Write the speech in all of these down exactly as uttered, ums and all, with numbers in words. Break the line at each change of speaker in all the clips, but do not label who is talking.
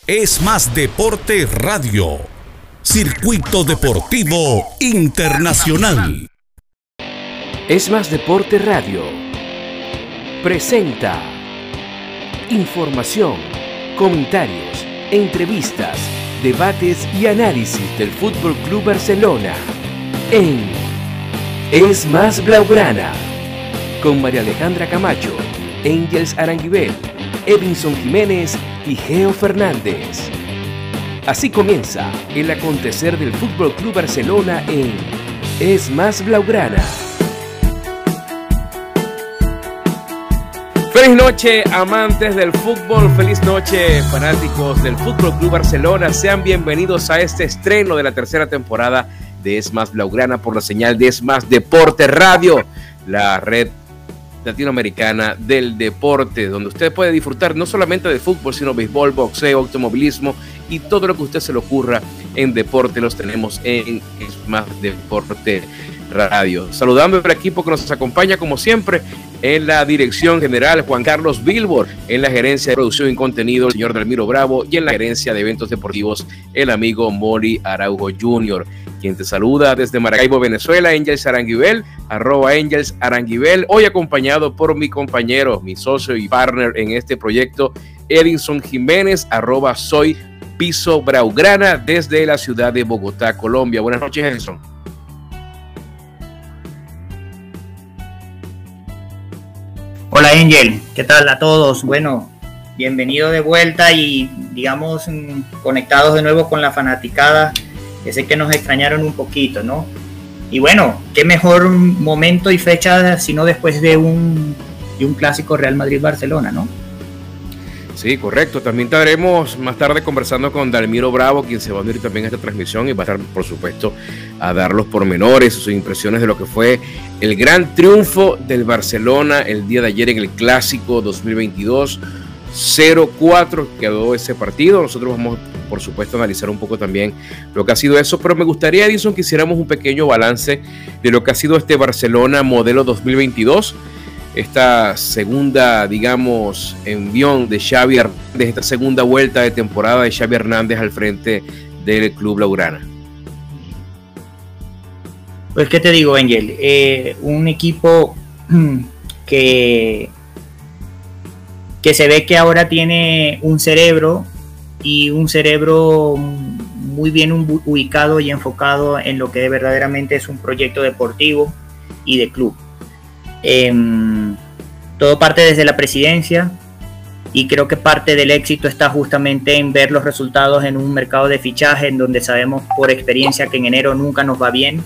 Es Más Deporte Radio. Circuito Deportivo Internacional.
Es Más Deporte Radio. Presenta información, comentarios, entrevistas, debates y análisis del Fútbol Club Barcelona en Es Más Blaugrana, con María Alejandra Camacho, Ángels Aranguibel, Edinson Jiménez y Geo Fernández. Así comienza el acontecer del Fútbol Club Barcelona en Es Más Blaugrana. Feliz noche, amantes del fútbol, feliz noche, fanáticos del Fútbol Club Barcelona. Sean bienvenidos a este estreno de la tercera temporada de Es Más Blaugrana por la señal de Es Más Deporte Radio, la red latinoamericana del deporte, donde usted puede disfrutar no solamente de fútbol, sino béisbol, boxeo, automovilismo y todo lo que a usted se le ocurra en deporte. Los tenemos en Es Más Deporte Radio. Saludando al equipo que nos acompaña como siempre en la dirección general, Juan Carlos Bilbor, en la gerencia de producción y contenido, el señor Dalmiro Bravo, y en la gerencia de eventos deportivos, el amigo Mori Araujo junior Quien te saluda desde Maracaibo, Venezuela, Ángels Aranguibel, arroba Ángels Aranguibel, hoy acompañado por mi compañero, mi socio y partner en este proyecto, Edinson Jiménez, arroba Soy Piso Blaugrana, desde la ciudad de Bogotá, Colombia. Buenas noches, Edinson.
Hola Ángel, ¿qué tal a todos? Bueno, bienvenido de vuelta y digamos conectados de nuevo con la fanaticada, que sé que nos extrañaron un poquito, ¿no? Y bueno, qué mejor momento y fecha sino después de un, de un clásico Real Madrid-Barcelona, ¿no?
Sí, correcto. También estaremos más tarde conversando con Dalmiro Bravo, quien se va a unir también a esta transmisión y va a estar, por supuesto, a dar los pormenores, sus impresiones de lo que fue el gran triunfo del Barcelona el día de ayer en el Clásico dos mil veintidós. cero cuatro quedó ese partido. Nosotros vamos, por supuesto, a analizar un poco también lo que ha sido eso, pero me gustaría, Edinson, que hiciéramos un pequeño balance de lo que ha sido este Barcelona modelo dos mil veintidós. Esta segunda, digamos, envión de Xavi Hernández, esta segunda vuelta de temporada de Xavi Hernández al frente del Club Blaugrana.
Pues, ¿qué te digo, Ángel? Eh, un equipo que, que se ve que ahora tiene un cerebro y un cerebro muy bien ubicado y enfocado en lo que verdaderamente es un proyecto deportivo y de club. Eh, todo parte desde la presidencia y creo que parte del éxito está justamente en ver los resultados en un mercado de fichaje en donde sabemos por experiencia que en enero nunca nos va bien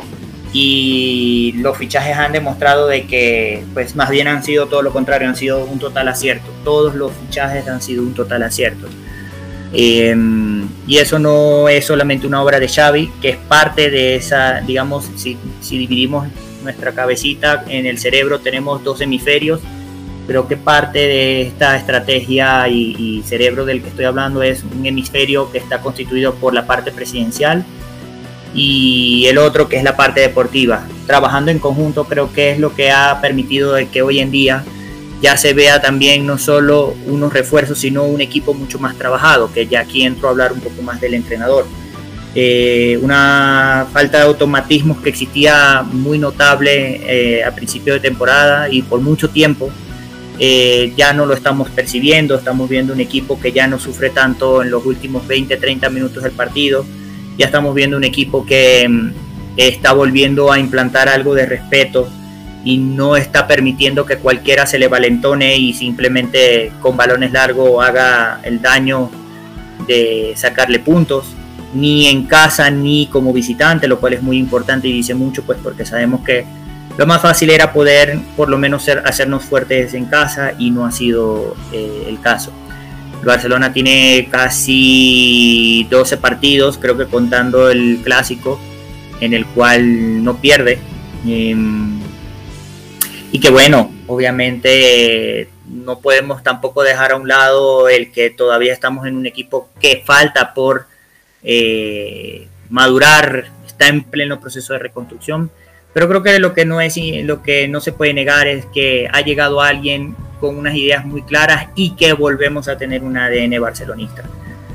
y los fichajes han demostrado de que pues más bien han sido todo lo contrario, han sido un total acierto. Todos los fichajes han sido un total acierto. Eh, y eso no es solamente una obra de Xavi, que es parte de esa, digamos, si, si dividimos nuestra cabecita en el cerebro, tenemos dos hemisferios. Creo que parte de esta estrategia y, y cerebro del que estoy hablando es un hemisferio que está constituido por la parte presidencial y el otro que es la parte deportiva. Trabajando en conjunto creo que es lo que ha permitido de que hoy en día ya se vea también no solo unos refuerzos, sino un equipo mucho más trabajado, que ya aquí entro a hablar un poco más del entrenador. Eh, una falta de automatismos que existía muy notable eh, a principio de temporada y por mucho tiempo eh, ya no lo estamos percibiendo. Estamos viendo un equipo que ya no sufre tanto en los últimos veinte, treinta minutos del partido. Ya estamos viendo un equipo que eh, está volviendo a implantar algo de respeto y no está permitiendo que cualquiera se le valentone y simplemente con balones largos haga el daño de sacarle puntos, ni en casa ni como visitante, lo cual es muy importante y dice mucho, pues porque sabemos que lo más fácil era poder por lo menos ser, hacernos fuertes en casa y no ha sido eh, el caso. El Barcelona tiene casi doce partidos, creo que contando el clásico, en el cual no pierde. Eh, y que bueno, obviamente eh, no podemos tampoco dejar a un lado el que todavía estamos en un equipo que falta por eh, madurar, está en pleno proceso de reconstrucción, pero creo que lo que no es, lo que no se puede negar es que ha llegado alguien con unas ideas muy claras y que volvemos a tener un A D N barcelonista.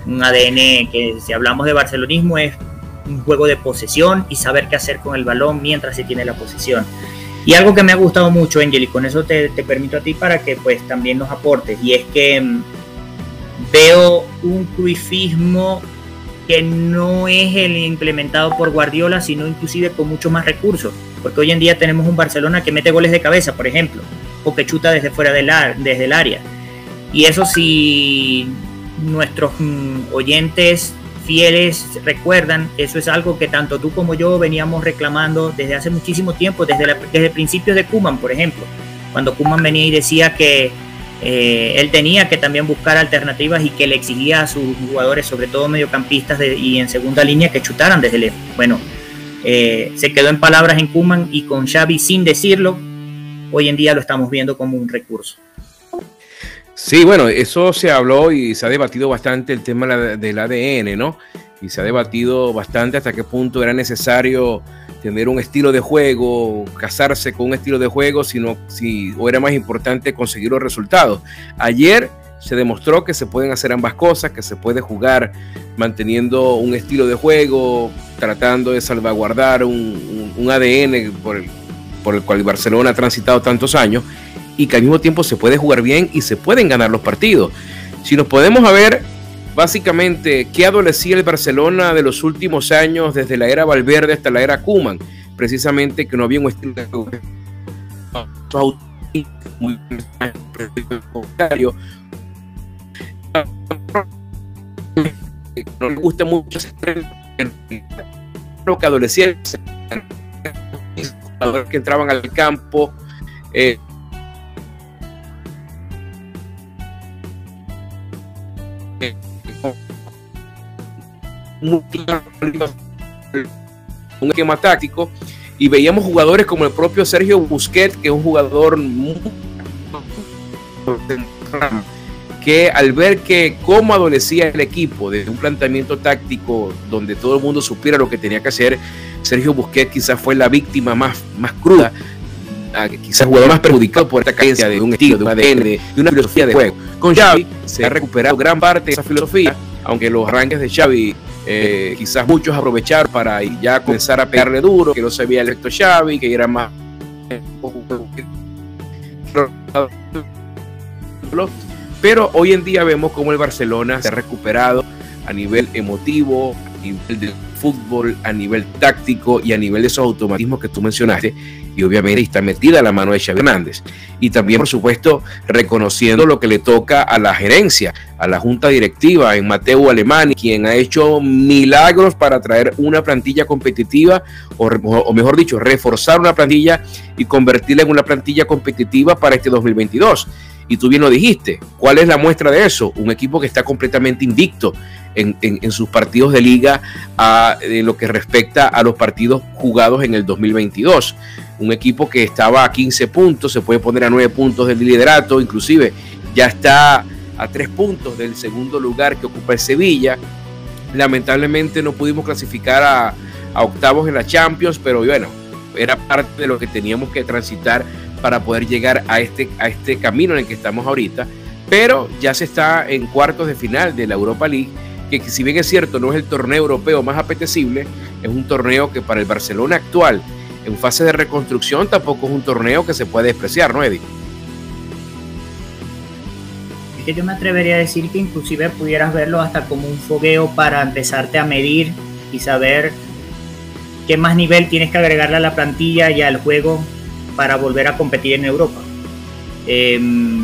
un A D N que, si hablamos de barcelonismo, es un juego de posesión y saber qué hacer con el balón mientras se tiene la posesión. Y algo que me ha gustado mucho, Angel, y con eso te, te permito a ti para que pues también nos aportes, y es que mmm, veo un cruifismo que no es el implementado por Guardiola, sino inclusive con mucho más recursos, porque hoy en día tenemos un Barcelona que mete goles de cabeza, por ejemplo, o que chuta desde fuera del, desde el área. Y eso, si nuestros mmm, oyentes fieles recuerdan, eso es algo que tanto tú como yo veníamos reclamando desde hace muchísimo tiempo, desde, la, desde principios de Koeman, por ejemplo, cuando Koeman venía y decía que eh, él tenía que también buscar alternativas y que le exigía a sus jugadores, sobre todo mediocampistas de, y en segunda línea, que chutaran desde lejos. Bueno, eh, se quedó en palabras en Koeman, y con Xavi, sin decirlo, hoy en día lo estamos viendo como un recurso.
Sí, bueno, eso se habló y se ha debatido bastante, el tema del A D N, ¿no? Y se ha debatido bastante hasta qué punto era necesario tener un estilo de juego, casarse con un estilo de juego, sino si o era más importante conseguir los resultados. Ayer se demostró que se pueden hacer ambas cosas, que se puede jugar manteniendo un estilo de juego, tratando de salvaguardar un, un, un A D N por el, por el cual el Barcelona ha transitado tantos años, y que al mismo tiempo se puede jugar bien y se pueden ganar los partidos. Si nos podemos a ver básicamente qué adolecía el Barcelona de los últimos años, desde la era Valverde hasta la era Koeman, precisamente que no había un estilo de juego muy no le gusta mucho lo que adolecía, jugadores que entraban al campo, eh, un esquema táctico, y veíamos jugadores como el propio Sergio Busquets, que es un jugador muy... que al ver que cómo adolecía el equipo de un planteamiento táctico donde todo el mundo supiera lo que tenía que hacer, Sergio Busquets quizás fue la víctima más, más cruda, quizás el jugador más perjudicado por esta carencia de un estilo, de un A D N, de, de una filosofía de juego. Con Xavi se ha recuperado gran parte de esa filosofía, aunque los arranques de Xavi eh, quizás muchos aprovechar para ya comenzar a pegarle duro, que no se veía el efecto Xavi, que era más... Pero hoy en día vemos cómo el Barcelona se ha recuperado a nivel emotivo, a nivel del fútbol, a nivel táctico y a nivel de esos automatismos que tú mencionaste, y obviamente está metida la mano de Xavi Hernández. Y también, por supuesto, reconociendo lo que le toca a la gerencia, a la junta directiva en Mateu Alemany, quien ha hecho milagros para traer una plantilla competitiva, o, o mejor dicho, reforzar una plantilla y convertirla en una plantilla competitiva para este dos mil veintidós. Y tú bien lo dijiste, ¿cuál es la muestra de eso? Un equipo que está completamente invicto en, en, en sus partidos de liga a, en lo que respecta a los partidos jugados en el dos mil veintidós. Un equipo que estaba a quince puntos, se puede poner a nueve puntos del liderato, inclusive ya está a tres puntos del segundo lugar que ocupa el Sevilla. Lamentablemente no pudimos clasificar a, a octavos en la Champions, pero bueno, era parte de lo que teníamos que transitar para poder llegar a este, a este camino en el que estamos ahorita, pero ya se está en cuartos de final de la Europa League, que si bien es cierto no es el torneo europeo más apetecible, es un torneo que para el Barcelona actual, en fase de reconstrucción, tampoco es un torneo que se puede despreciar, ¿no, Eddie?
Es que yo me atrevería a decir que inclusive pudieras verlo hasta como un fogueo para empezarte a medir y saber qué más nivel tienes que agregarle a la plantilla y al juego para volver a competir en Europa. Eh,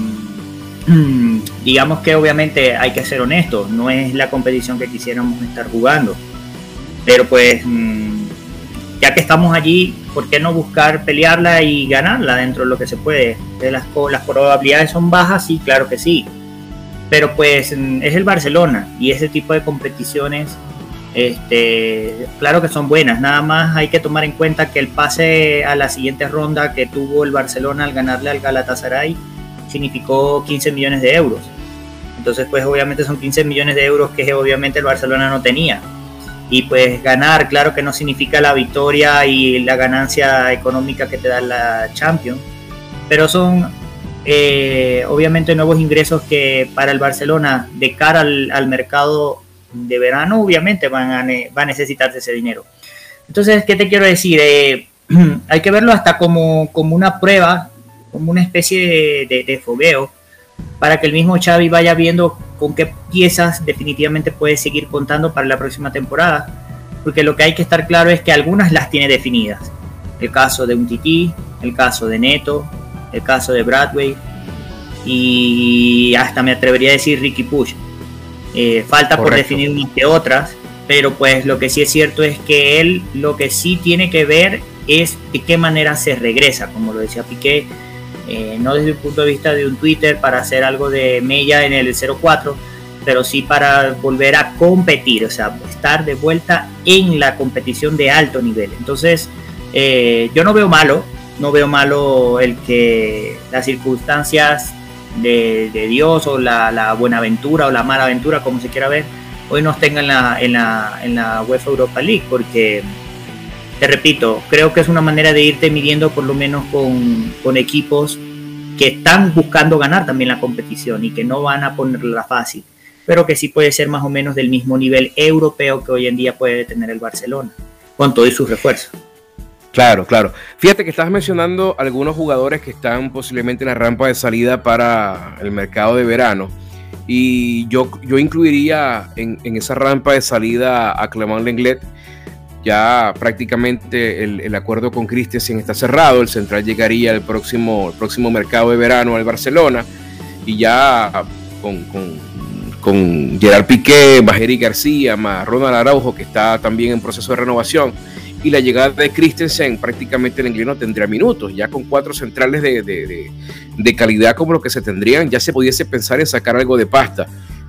digamos que obviamente hay que ser honestos, no es la competición que quisiéramos estar jugando, pero pues ya que estamos allí, ¿por qué no buscar pelearla y ganarla dentro de lo que se puede? De las, las probabilidades son bajas, sí, claro que sí, pero pues es el Barcelona y ese tipo de competiciones Este, claro que son buenas, nada más hay que tomar en cuenta que el pase a la siguiente ronda que tuvo el Barcelona al ganarle al Galatasaray significó quince millones de euros. Entonces pues obviamente son quince millones de euros que obviamente el Barcelona no tenía. Y pues ganar, claro que no significa la victoria y la ganancia económica que te da la Champions, pero son eh, obviamente nuevos ingresos que para el Barcelona de cara al, al mercado de verano, obviamente van a, va a necesitar ese dinero. Entonces, ¿qué te quiero decir? Eh, hay que verlo hasta como, como una prueba, como una especie de, de, de fogueo, para que el mismo Xavi vaya viendo con qué piezas definitivamente puede seguir contando para la próxima temporada, porque lo que hay que estar claro es que algunas las tiene definidas. El caso de Umtiti, el caso de Neto, el caso de Bradway, y hasta me atrevería a decir Riqui Puig. Eh, falta Correcto. por definir unas que otras, pero pues lo que sí es cierto es que él lo que sí tiene que ver es de qué manera se regresa, como lo decía Piqué, eh, no desde el punto de vista de un Twitter para hacer algo de mella en el cero cuatro, pero sí para volver a competir, o sea, estar de vuelta en la competición de alto nivel. Entonces, eh, yo no veo malo, no veo malo el que las circunstancias de, de Dios o la, la buena aventura o la mala aventura, como se quiera ver, hoy nos tenga en la, en la, en la UEFA Europa League, porque, te repito, creo que es una manera de irte midiendo por lo menos con, con equipos que están buscando ganar también la competición y que no van a ponerla fácil, pero que sí puede ser más o menos del mismo nivel europeo que hoy en día puede tener el Barcelona, con todos sus refuerzos.
Claro, claro. Fíjate que estás mencionando algunos jugadores que están posiblemente en la rampa de salida para el mercado de verano. Y yo, yo incluiría en, en esa rampa de salida a Clément Lenglet. Ya prácticamente el, el acuerdo con Christensen está cerrado. El central llegaría el próximo, el próximo mercado de verano al Barcelona. Y ya con, con, con Gerard Piqué, más Eric García, más Ronald Araujo, que está también en proceso de renovación, y la llegada de Christensen, prácticamente el inglés no tendría minutos. Ya con cuatro centrales de, de, de, de calidad como lo que se tendrían, ya se pudiese pensar en sacar algo de pasta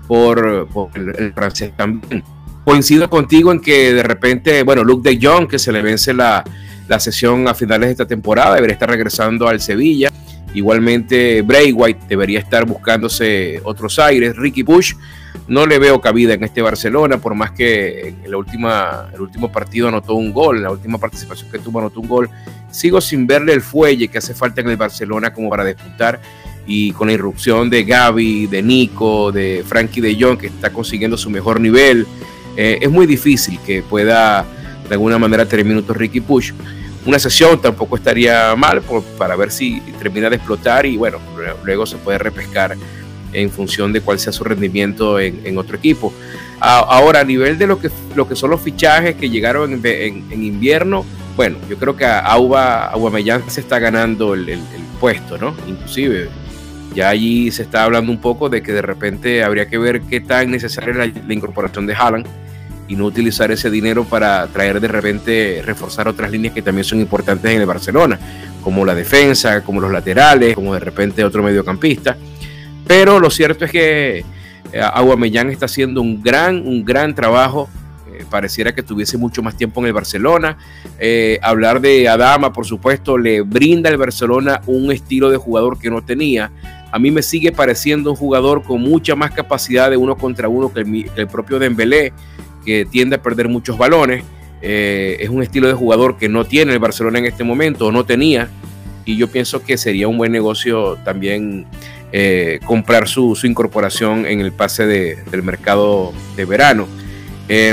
por, por el, el francés también. Coincido contigo en que de repente, bueno, Luke de Jong, que se le vence la, la sesión a finales de esta temporada, debería estar regresando al Sevilla. Igualmente Braithwaite debería estar buscándose otros aires. Riqui Puig no le veo cabida en este Barcelona, por más que en la última, el último partido anotó un gol, en la última participación que tuvo anotó un gol. Sigo sin verle el fuelle que hace falta en el Barcelona como para disputar, y con la irrupción de Gavi, de Nico, de Frankie de Jong, que está consiguiendo su mejor nivel, eh, es muy difícil que pueda de alguna manera tener minutos Riqui Puig. Una sesión tampoco estaría mal por, para ver si termina de explotar, y bueno, luego se puede repescar en función de cuál sea su rendimiento en, en otro equipo. A, ahora, a nivel de lo que, lo que son los fichajes que llegaron en, en, en invierno, bueno, yo creo que a Auba, Aubameyang se está ganando el, el, el puesto, ¿no? Inclusive, ya allí se está hablando un poco de que de repente habría que ver qué tan necesaria es la, la incorporación de Haaland, y no utilizar ese dinero para traer de repente, reforzar otras líneas que también son importantes en el Barcelona, como la defensa, como los laterales, como de repente otro mediocampista. Pero lo cierto es que eh, Aubameyang está haciendo un gran, un gran trabajo. Eh, pareciera que tuviese mucho más tiempo en el Barcelona. Eh, hablar de Adama, por supuesto, le brinda al Barcelona un estilo de jugador que no tenía. A mí me sigue pareciendo un jugador con mucha más capacidad de uno contra uno que el, que el propio Dembélé, que tiende a perder muchos balones. Eh, es un estilo de jugador que no tiene el Barcelona en este momento, o no tenía, y yo pienso que sería un buen negocio también eh, comprar su, su incorporación en el pase de, del mercado de verano. Eh,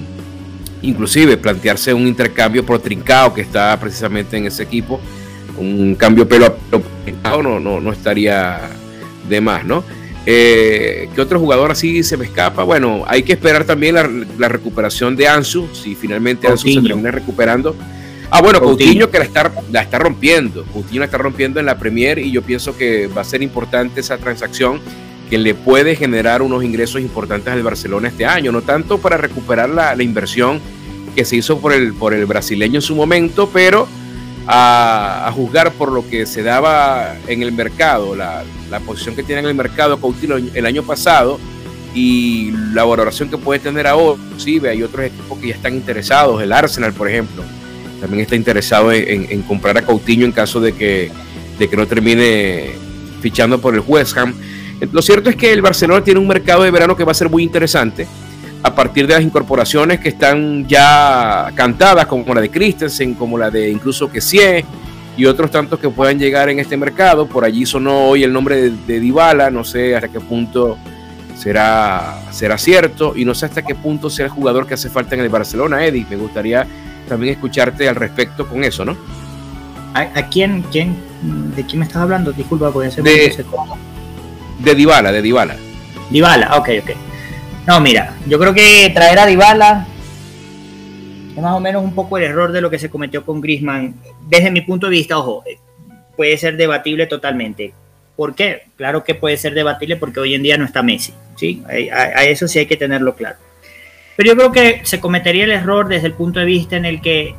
inclusive plantearse un intercambio por Trincao, que está precisamente en ese equipo, un cambio pelo a pelo no, no, no estaría de más, ¿no? Eh, ¿Qué otro jugador así se me escapa? Bueno, hay que esperar también la, la recuperación de Ansu, si finalmente Coutinho. Ansu se termina recuperando. Ah, bueno, Coutinho, Coutinho que la está, la está rompiendo, Coutinho la está rompiendo en la Premier, y yo pienso que va a ser importante esa transacción, que le puede generar unos ingresos importantes al Barcelona este año, no tanto para recuperar la, la inversión que se hizo por el, por el brasileño en su momento, pero A, a juzgar por lo que se daba en el mercado, la, la posición que tiene en el mercado Coutinho el año pasado y la valoración que puede tener ahora. Sí, hay otros equipos que ya están interesados, el Arsenal, por ejemplo, también está interesado en, en, en comprar a Coutinho en caso de que, de que no termine fichando por el West Ham. Lo cierto es que el Barcelona tiene un mercado de verano que va a ser muy interesante, a partir de las incorporaciones que están ya cantadas, como la de Christensen, como la de incluso Kessie, y otros tantos que puedan llegar en este mercado. Por allí sonó hoy el nombre de, de Dybala, no sé hasta qué punto será, será cierto, y no sé hasta qué punto será el jugador que hace falta en el Barcelona. Eddie, me gustaría también escucharte al respecto con eso, ¿no?
¿A, a quién, quién, de quién me estás hablando? Disculpa, puede ser
de, de Dybala, de Dybala.
Dybala, ok, ok. No, mira, yo creo que traer a Dybala es más o menos un poco el error de lo que se cometió con Griezmann. Desde mi punto de vista, ojo, puede ser debatible totalmente. ¿Por qué? Claro que puede ser debatible porque hoy en día no está Messi, ¿sí? A, a, a eso sí hay que tenerlo claro. Pero yo creo que se cometería el error desde el punto de vista en el que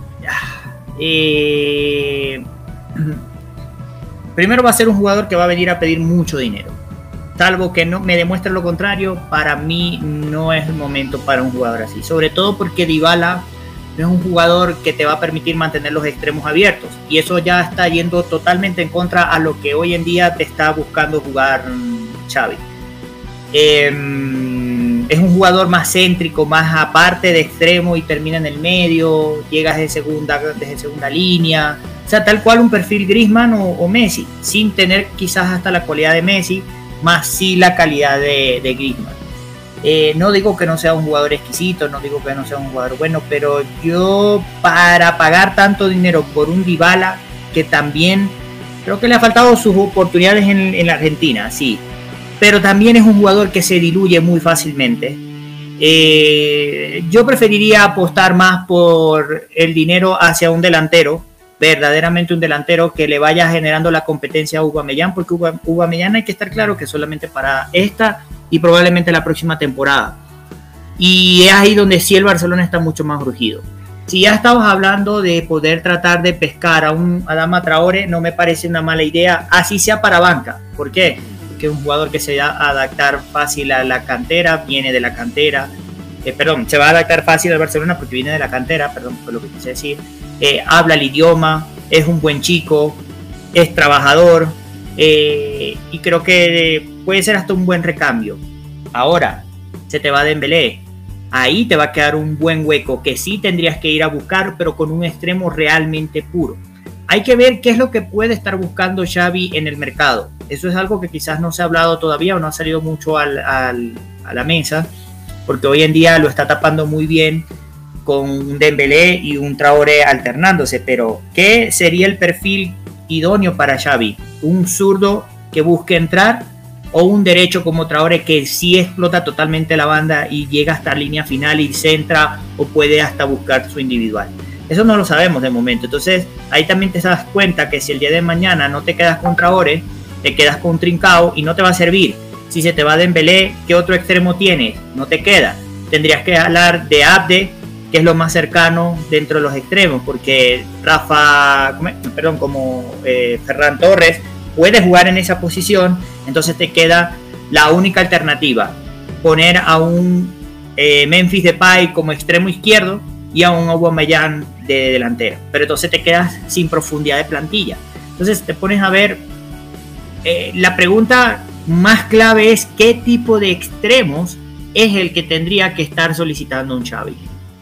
eh, primero va a ser un jugador que va a venir a pedir mucho dinero. Salvo que no me demuestre lo contrario, para mí no es el momento para un jugador así. Sobre todo porque Dybala no es un jugador que te va a permitir mantener los extremos abiertos. Y eso ya está yendo totalmente en contra a lo que hoy en día te está buscando jugar Xavi. Eh, es un jugador más céntrico, más aparte de extremo y termina en el medio, llega desde segunda, desde segunda línea. O sea, tal cual un perfil Griezmann o, o Messi, sin tener quizás hasta la cualidad de Messi, más sí la calidad de, de Griezmann. Eh, no digo que no sea un jugador exquisito, no digo que no sea un jugador bueno, pero yo para pagar tanto dinero por un Dybala, que también creo que le ha faltado sus oportunidades en, en la Argentina, sí, pero también es un jugador que se diluye muy fácilmente. Eh, yo preferiría apostar más por el dinero hacia un delantero, verdaderamente un delantero que le vaya generando la competencia a Aubameyang, porque Aubameyang hay que estar claro que solamente para esta y probablemente la próxima temporada, y es ahí donde sí el Barcelona está mucho más urgido. Si ya estamos hablando de poder tratar de pescar a un Adama Traoré, no me parece una mala idea, así sea para banca. ¿Por qué? Porque es un jugador que se va a adaptar fácil a la cantera, viene de la cantera, eh, perdón, se va a adaptar fácil al Barcelona porque viene de la cantera, perdón, fue lo que quise decir. Eh, habla el idioma, es un buen chico, es trabajador, eh, y creo que puede ser hasta un buen recambio. Ahora, se te va Dembélé, ahí te va a quedar un buen hueco que sí tendrías que ir a buscar, pero con un extremo realmente puro. Hay que ver qué es lo que puede estar buscando Xavi en el mercado. Eso es algo que quizás no se ha hablado todavía o no ha salido mucho al, al, a la mesa, porque hoy en día lo está tapando muy bien con un Dembélé y un Traoré alternándose. Pero ¿qué sería el perfil idóneo para Xavi? ¿Un zurdo que busque entrar o un derecho como Traoré que sí explota totalmente la banda y llega hasta línea final y centra o puede hasta buscar su individual? Eso no lo sabemos de momento. Entonces ahí también te das cuenta que si el día de mañana no te quedas con Traoré, te quedas con Trincao y no te va a servir. Si se te va Dembélé, ¿qué otro extremo tienes? No te queda. Tendrías que hablar de Abde, que es lo más cercano dentro de los extremos, porque Rafa, perdón, como eh, Ferran Torres puede jugar en esa posición. Entonces te queda la única alternativa, poner a un eh, Memphis Depay como extremo izquierdo y a un Aubameyang de delantero, pero entonces te quedas sin profundidad de plantilla. Entonces te pones a ver, eh, la pregunta más clave es qué tipo de extremos es el que tendría que estar solicitando un Xavi.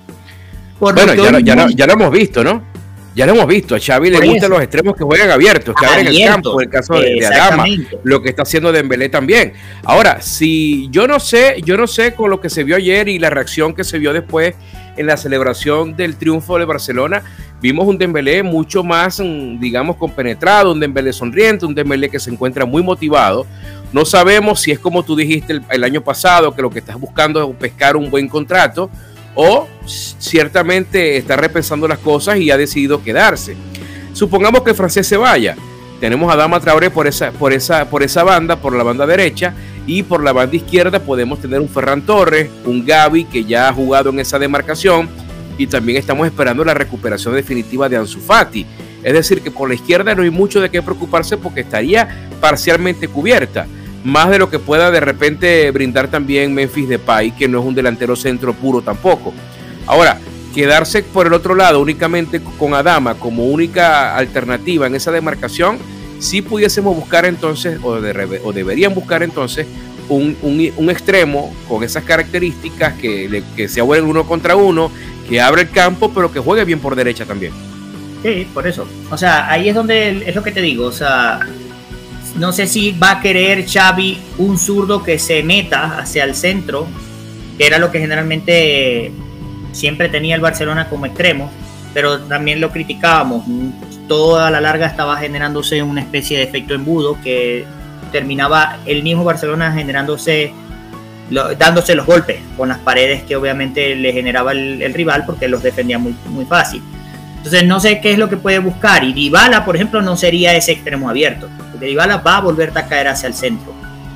Por
bueno, ya, ya, no, ya lo hemos visto, ¿no? Ya lo hemos visto. A Xavi le gustan los extremos que juegan abiertos, que abren el campo, el caso de, de Adama, lo que está haciendo Dembélé también. Ahora, si yo no sé, yo no sé con lo que se vio ayer y la reacción que se vio después en la celebración del triunfo de Barcelona, vimos un Dembélé mucho más, digamos, compenetrado, un Dembélé sonriente, un Dembélé que se encuentra muy motivado. No sabemos si es como tú dijiste el, el año pasado, que lo que estás buscando es pescar un buen contrato, o ciertamente está repensando las cosas y ha decidido quedarse. Supongamos que el francés se vaya. Tenemos a Adama Traoré por esa, por, esa, por esa banda, por la banda derecha, y por la banda izquierda podemos tener un Ferran Torres, un Gavi que ya ha jugado en esa demarcación, y también estamos esperando la recuperación definitiva de Ansu Fati. Es decir, que por la izquierda no hay mucho de qué preocuparse porque estaría parcialmente cubierta, más de lo que pueda de repente brindar también Memphis Depay, que no es un delantero centro puro tampoco. Ahora, quedarse por el otro lado únicamente con Adama como única alternativa en esa demarcación, sí pudiésemos buscar entonces, o, de, o deberían buscar entonces, un, un, un extremo con esas características que, le, que sea bueno uno contra uno, que abra el campo, pero que juegue bien por derecha también.
Sí, por eso. O sea, ahí es donde es lo que te digo. O sea, no sé si va a querer Xavi un zurdo que se meta hacia el centro, que era lo que generalmente siempre tenía el Barcelona como extremo, pero también lo criticábamos. Toda la larga estaba generándose una especie de efecto embudo que terminaba el mismo Barcelona generándose, lo, dándose los golpes con las paredes que obviamente le generaba el, el rival porque los defendía muy, muy fácil. Entonces no sé qué es lo que puede buscar, y Dybala, por ejemplo, no sería ese extremo abierto, porque Dybala va a volver a caer hacia el centro.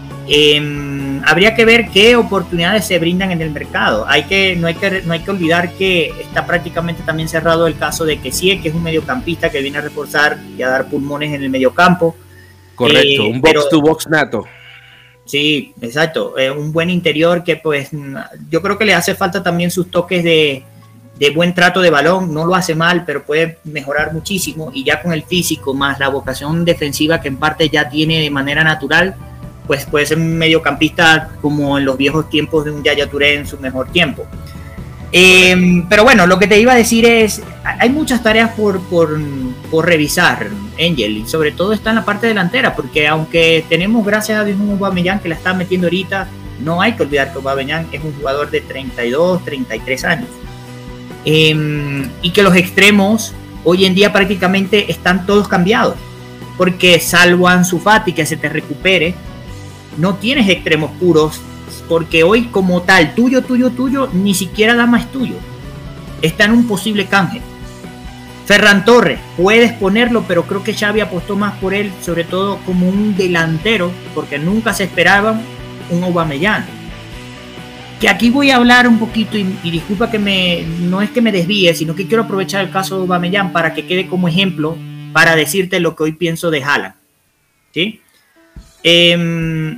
Eh, habría que ver qué oportunidades se brindan en el mercado. Hay que, no, hay que, no hay que olvidar que está prácticamente también cerrado el caso de Kessie, que es un mediocampista que viene a reforzar y a dar pulmones en el mediocampo.
Correcto, eh, un box pero, to box nato.
Sí, exacto, eh, un buen interior que pues yo creo que le hace falta también sus toques de, de buen trato de balón. No lo hace mal, pero puede mejorar muchísimo, y ya con el físico más la vocación defensiva que en parte ya tiene de manera natural, pues puede ser un mediocampista como en los viejos tiempos de un Yaya Touré en su mejor tiempo. Eh, pero bueno, lo que te iba a decir es, hay muchas tareas por, por, por revisar, Angel, y sobre todo está en la parte delantera, porque aunque tenemos, gracias a Dios, un Aubameyang que la está metiendo ahorita, no hay que olvidar que Aubameyang es un jugador de treinta y dos, treinta y tres años. Eh, y que los extremos hoy en día prácticamente están todos cambiados, porque salvo Ansu Fati que se te recupere, no tienes extremos puros, porque hoy como tal, tuyo, tuyo, tuyo, ni siquiera Dama es tuyo. Está en un posible canje. Ferran Torres, puedes ponerlo, pero creo que Xavi apostó más por él, sobre todo como un delantero, porque nunca se esperaba un Aubameyang. Que aquí voy a hablar un poquito, y, y disculpa que me, no es que me desvíe, sino que quiero aprovechar el caso de Aubameyang para que quede como ejemplo, para decirte lo que hoy pienso de Haaland. ¿Sí? Eh,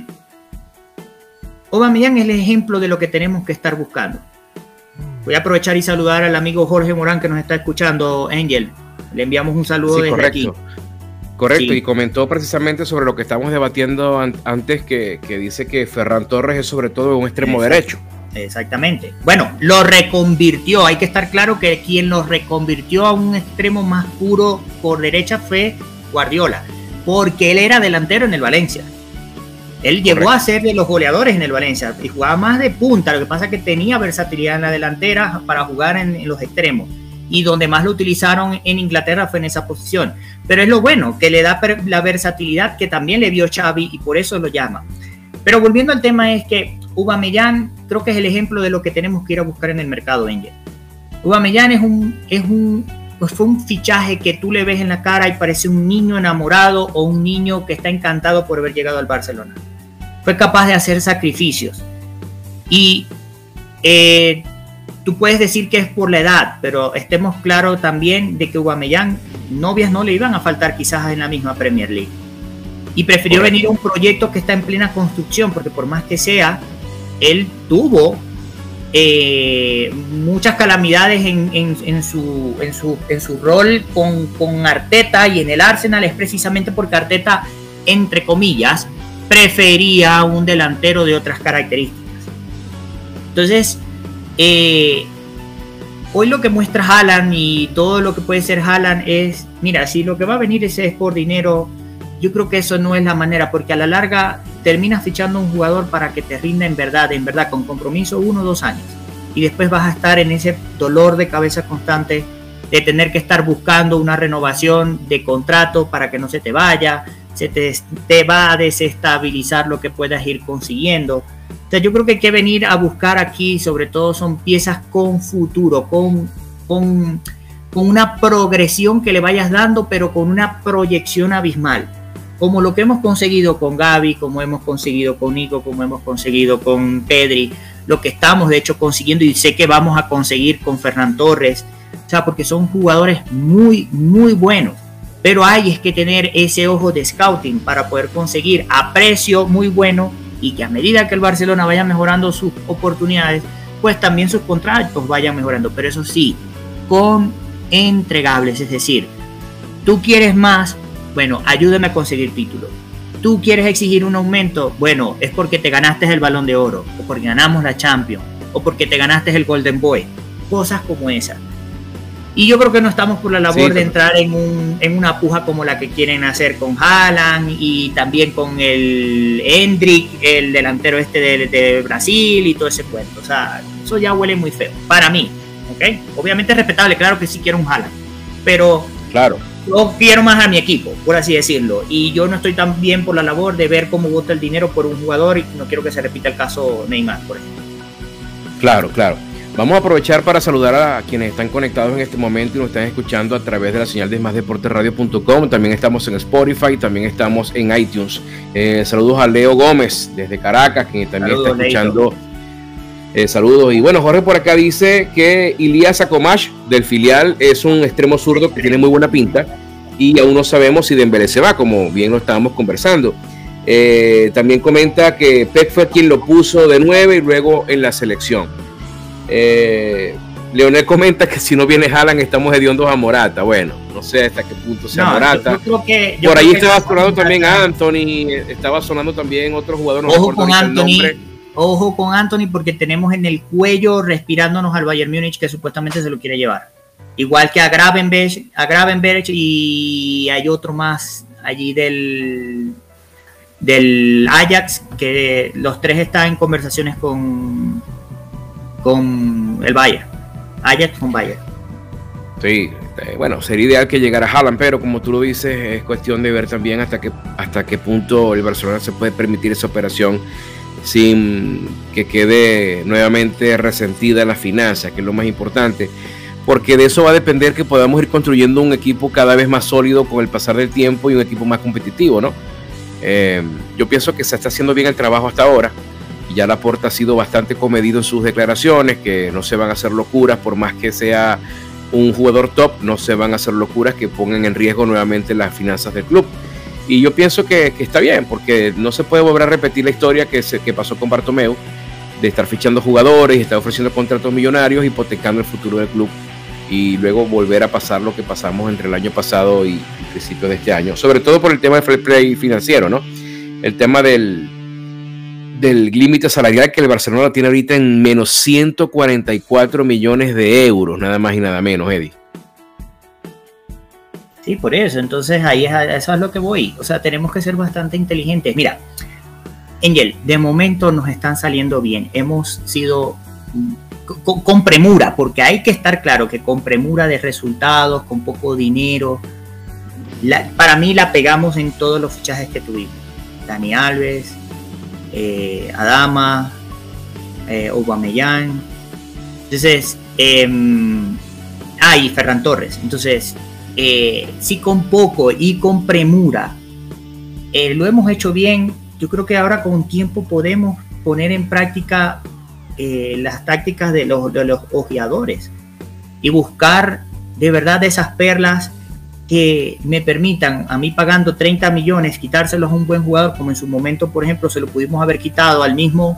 Aubameyang es el ejemplo de lo que tenemos que estar buscando. Voy a aprovechar y saludar al amigo Jorge Morán que nos está escuchando, Angel. Le enviamos un saludo sí, desde
correcto.
aquí.
Correcto,
sí.
Y comentó precisamente sobre lo que estamos debatiendo an antes, que, que dice que Ferran Torres es sobre todo un extremo Exacto. derecho.
Exactamente. Bueno, lo reconvirtió. Hay que estar claro que quien lo reconvirtió a un extremo más puro por derecha fue Guardiola, porque él era delantero en el Valencia. Él llegó Correcto. a ser de los goleadores en el Valencia y jugaba más de punta. Lo que pasa es que tenía versatilidad en la delantera para jugar en, en los extremos, y donde más lo utilizaron en Inglaterra fue en esa posición. Pero es lo bueno, que le da la versatilidad que también le vio Xavi, y por eso lo llama. Pero volviendo al tema, es que Aubameyang creo que es el ejemplo de lo que tenemos que ir a buscar en el mercado, Angel. Aubameyang es un, es un, pues fue un fichaje que tú le ves en la cara y parece un niño enamorado o un niño que está encantado por haber llegado al Barcelona. Fue capaz de hacer sacrificios, y eh, tú puedes decir que es por la edad, pero estemos claros también de que Aubameyang novias no le iban a faltar quizás en la misma Premier League, y prefirió Correcto. venir a un proyecto que está en plena construcción, porque por más que sea, él tuvo eh, muchas calamidades en, en, en, su, en, su, en su rol con, con Arteta y en el Arsenal. Es precisamente porque Arteta, entre comillas, prefería un delantero de otras características. Entonces, eh, hoy lo que muestra Haaland y todo lo que puede ser Haaland es, mira, si lo que va a venir es, es por dinero, yo creo que eso no es la manera, porque a la larga terminas fichando a un jugador para que te rinda en verdad, en verdad, con compromiso uno o dos años, y después vas a estar en ese dolor de cabeza constante de tener que estar buscando una renovación de contrato para que no se te vaya. Se te, te va a desestabilizar lo que puedas ir consiguiendo. O sea, yo creo que hay que venir a buscar aquí, sobre todo son piezas con futuro, con, con, con una progresión que le vayas dando, pero con una proyección abismal, como lo que hemos conseguido con Gavi, como hemos conseguido con Nico, como hemos conseguido con Pedri, lo que estamos de hecho consiguiendo, y sé que vamos a conseguir con Ferran Torres. O sea, porque son jugadores muy, muy buenos. Pero hay es que tener ese ojo de scouting para poder conseguir a precio muy bueno, y que a medida que el Barcelona vaya mejorando sus oportunidades, pues también sus contratos vayan mejorando. Pero eso sí, con entregables, es decir, tú quieres más, bueno, ayúdame a conseguir títulos. Tú quieres exigir un aumento, bueno, es porque te ganaste el Balón de Oro, o porque ganamos la Champions, o porque te ganaste el Golden Boy, cosas como esas. Y yo creo que no estamos por la labor
sí,
de entrar en, un, en una puja como la que quieren hacer con Haaland y también con el Endrick, el delantero este de, de Brasil y todo ese cuento. O sea, eso ya huele muy feo, para mí, ¿ok? Obviamente es respetable, claro que sí quiero un Haaland, pero
claro,
yo quiero más a mi equipo, por así decirlo, y yo no estoy tan bien por la labor de ver cómo vota el dinero por un jugador y no quiero que se repita el caso Neymar, por ejemplo.
Claro, claro. Vamos a aprovechar para saludar a quienes están conectados en este momento y nos están escuchando a través de la señal de más deporte radio punto com. También estamos en Spotify, también estamos en iTunes. Eh, saludos a Leo Gómez desde Caracas, quien también saludos, está escuchando. Eh, saludos. Y bueno, Jorge por acá dice que Ilías Akomash del filial es un extremo zurdo que tiene muy buena pinta y aún no sabemos si Dembélé se va, como bien lo estábamos conversando. Eh, también comenta que Pep fue quien lo puso de nueve y luego en la selección. Eh, Leonel comenta que si no viene Haaland estamos hediondos a Morata. Bueno, no sé hasta qué punto sea no, Morata. Yo, yo creo que, yo Por ahí estaba sonando también a Anthony, estaba sonando también otro jugador. No
ojo con Anthony, ojo con Anthony porque tenemos en el cuello respirándonos al Bayern Múnich que supuestamente se lo quiere llevar. Igual que a Gravenberch, a Gravenberch y hay otro más allí del del Ajax que los tres están en conversaciones con con el Bayern, Ajax con Bayern.
Sí, eh, bueno, sería ideal que llegara Haaland, pero como tú lo dices, es cuestión de ver también hasta qué, hasta qué punto el Barcelona se puede permitir esa operación sin que quede nuevamente resentida la finanza, que es lo más importante, porque de eso va a depender que podamos ir construyendo un equipo cada vez más sólido con el pasar del tiempo y un equipo más competitivo, ¿no? Eh, yo pienso que se está haciendo bien el trabajo hasta ahora. Ya Laporta ha sido bastante comedido en sus declaraciones, que no se van a hacer locuras, por más que sea un jugador top, no se van a hacer locuras que pongan en riesgo nuevamente las finanzas del club. Y yo pienso que, que está bien, porque no se puede volver a repetir la historia que, se, que pasó con Bartomeu, de estar fichando jugadores y estar ofreciendo contratos millonarios, hipotecando el futuro del club, y luego volver a pasar lo que pasamos entre el año pasado y, y principios de este año, sobre todo por el tema del fair play financiero, ¿no? El tema del del límite salarial que el Barcelona tiene ahorita en menos ciento cuarenta y cuatro millones de euros, nada más y nada menos, Eddie.
Sí, por eso, entonces ahí es, eso es lo que voy, o sea, tenemos que ser bastante inteligentes. Mira, Angel, de momento nos están saliendo bien, hemos sido con, con premura, porque hay que estar claro que con premura de resultados, con poco dinero, la, para mí la pegamos en todos los fichajes que tuvimos. Dani Alves, Eh, Adama, eh, Aubameyang, entonces eh, ah, y Ferran Torres. Entonces eh, sí, con poco y con premura eh, lo hemos hecho bien. Yo creo que ahora con tiempo podemos poner en práctica eh, las tácticas de los, de los ojeadores y buscar de verdad esas perlas que me permitan a mí pagando treinta millones quitárselos a un buen jugador, como en su momento por ejemplo se lo pudimos haber quitado al mismo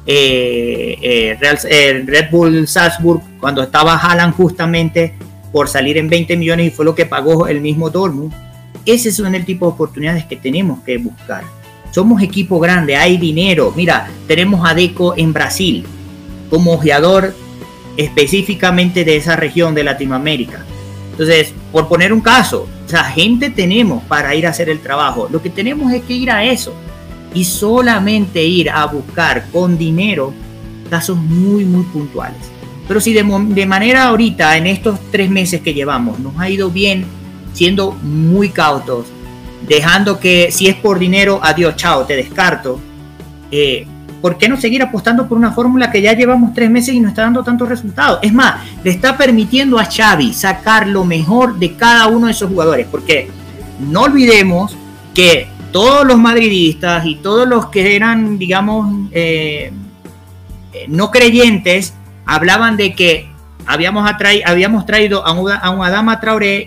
eh, eh, Real, eh, Red Bull Salzburg cuando estaba Haaland justamente por salir en veinte millones y fue lo que pagó el mismo Dortmund. Ese son el tipo de oportunidades que tenemos que buscar. Somos equipo grande, hay dinero. Mira, tenemos a Deco en Brasil como ojeador específicamente de esa región de Latinoamérica. Entonces, por poner un caso, o sea, gente tenemos para ir a hacer el trabajo. Lo que tenemos es que ir a eso y solamente ir a buscar con dinero casos muy, muy puntuales. Pero si de, de manera ahorita, en estos tres meses que llevamos, nos ha ido bien, siendo muy cautos, dejando que si es por dinero, adiós, chao, te descarto. Eh, ¿Por qué no seguir apostando por una fórmula que ya llevamos tres meses y no está dando tantos resultados? Es más, le está permitiendo a Xavi sacar lo mejor de cada uno de esos jugadores, porque no olvidemos que todos los madridistas y todos los que eran, digamos, eh, no creyentes, hablaban de que habíamos, atraído, habíamos traído a un, a un Adama Traoré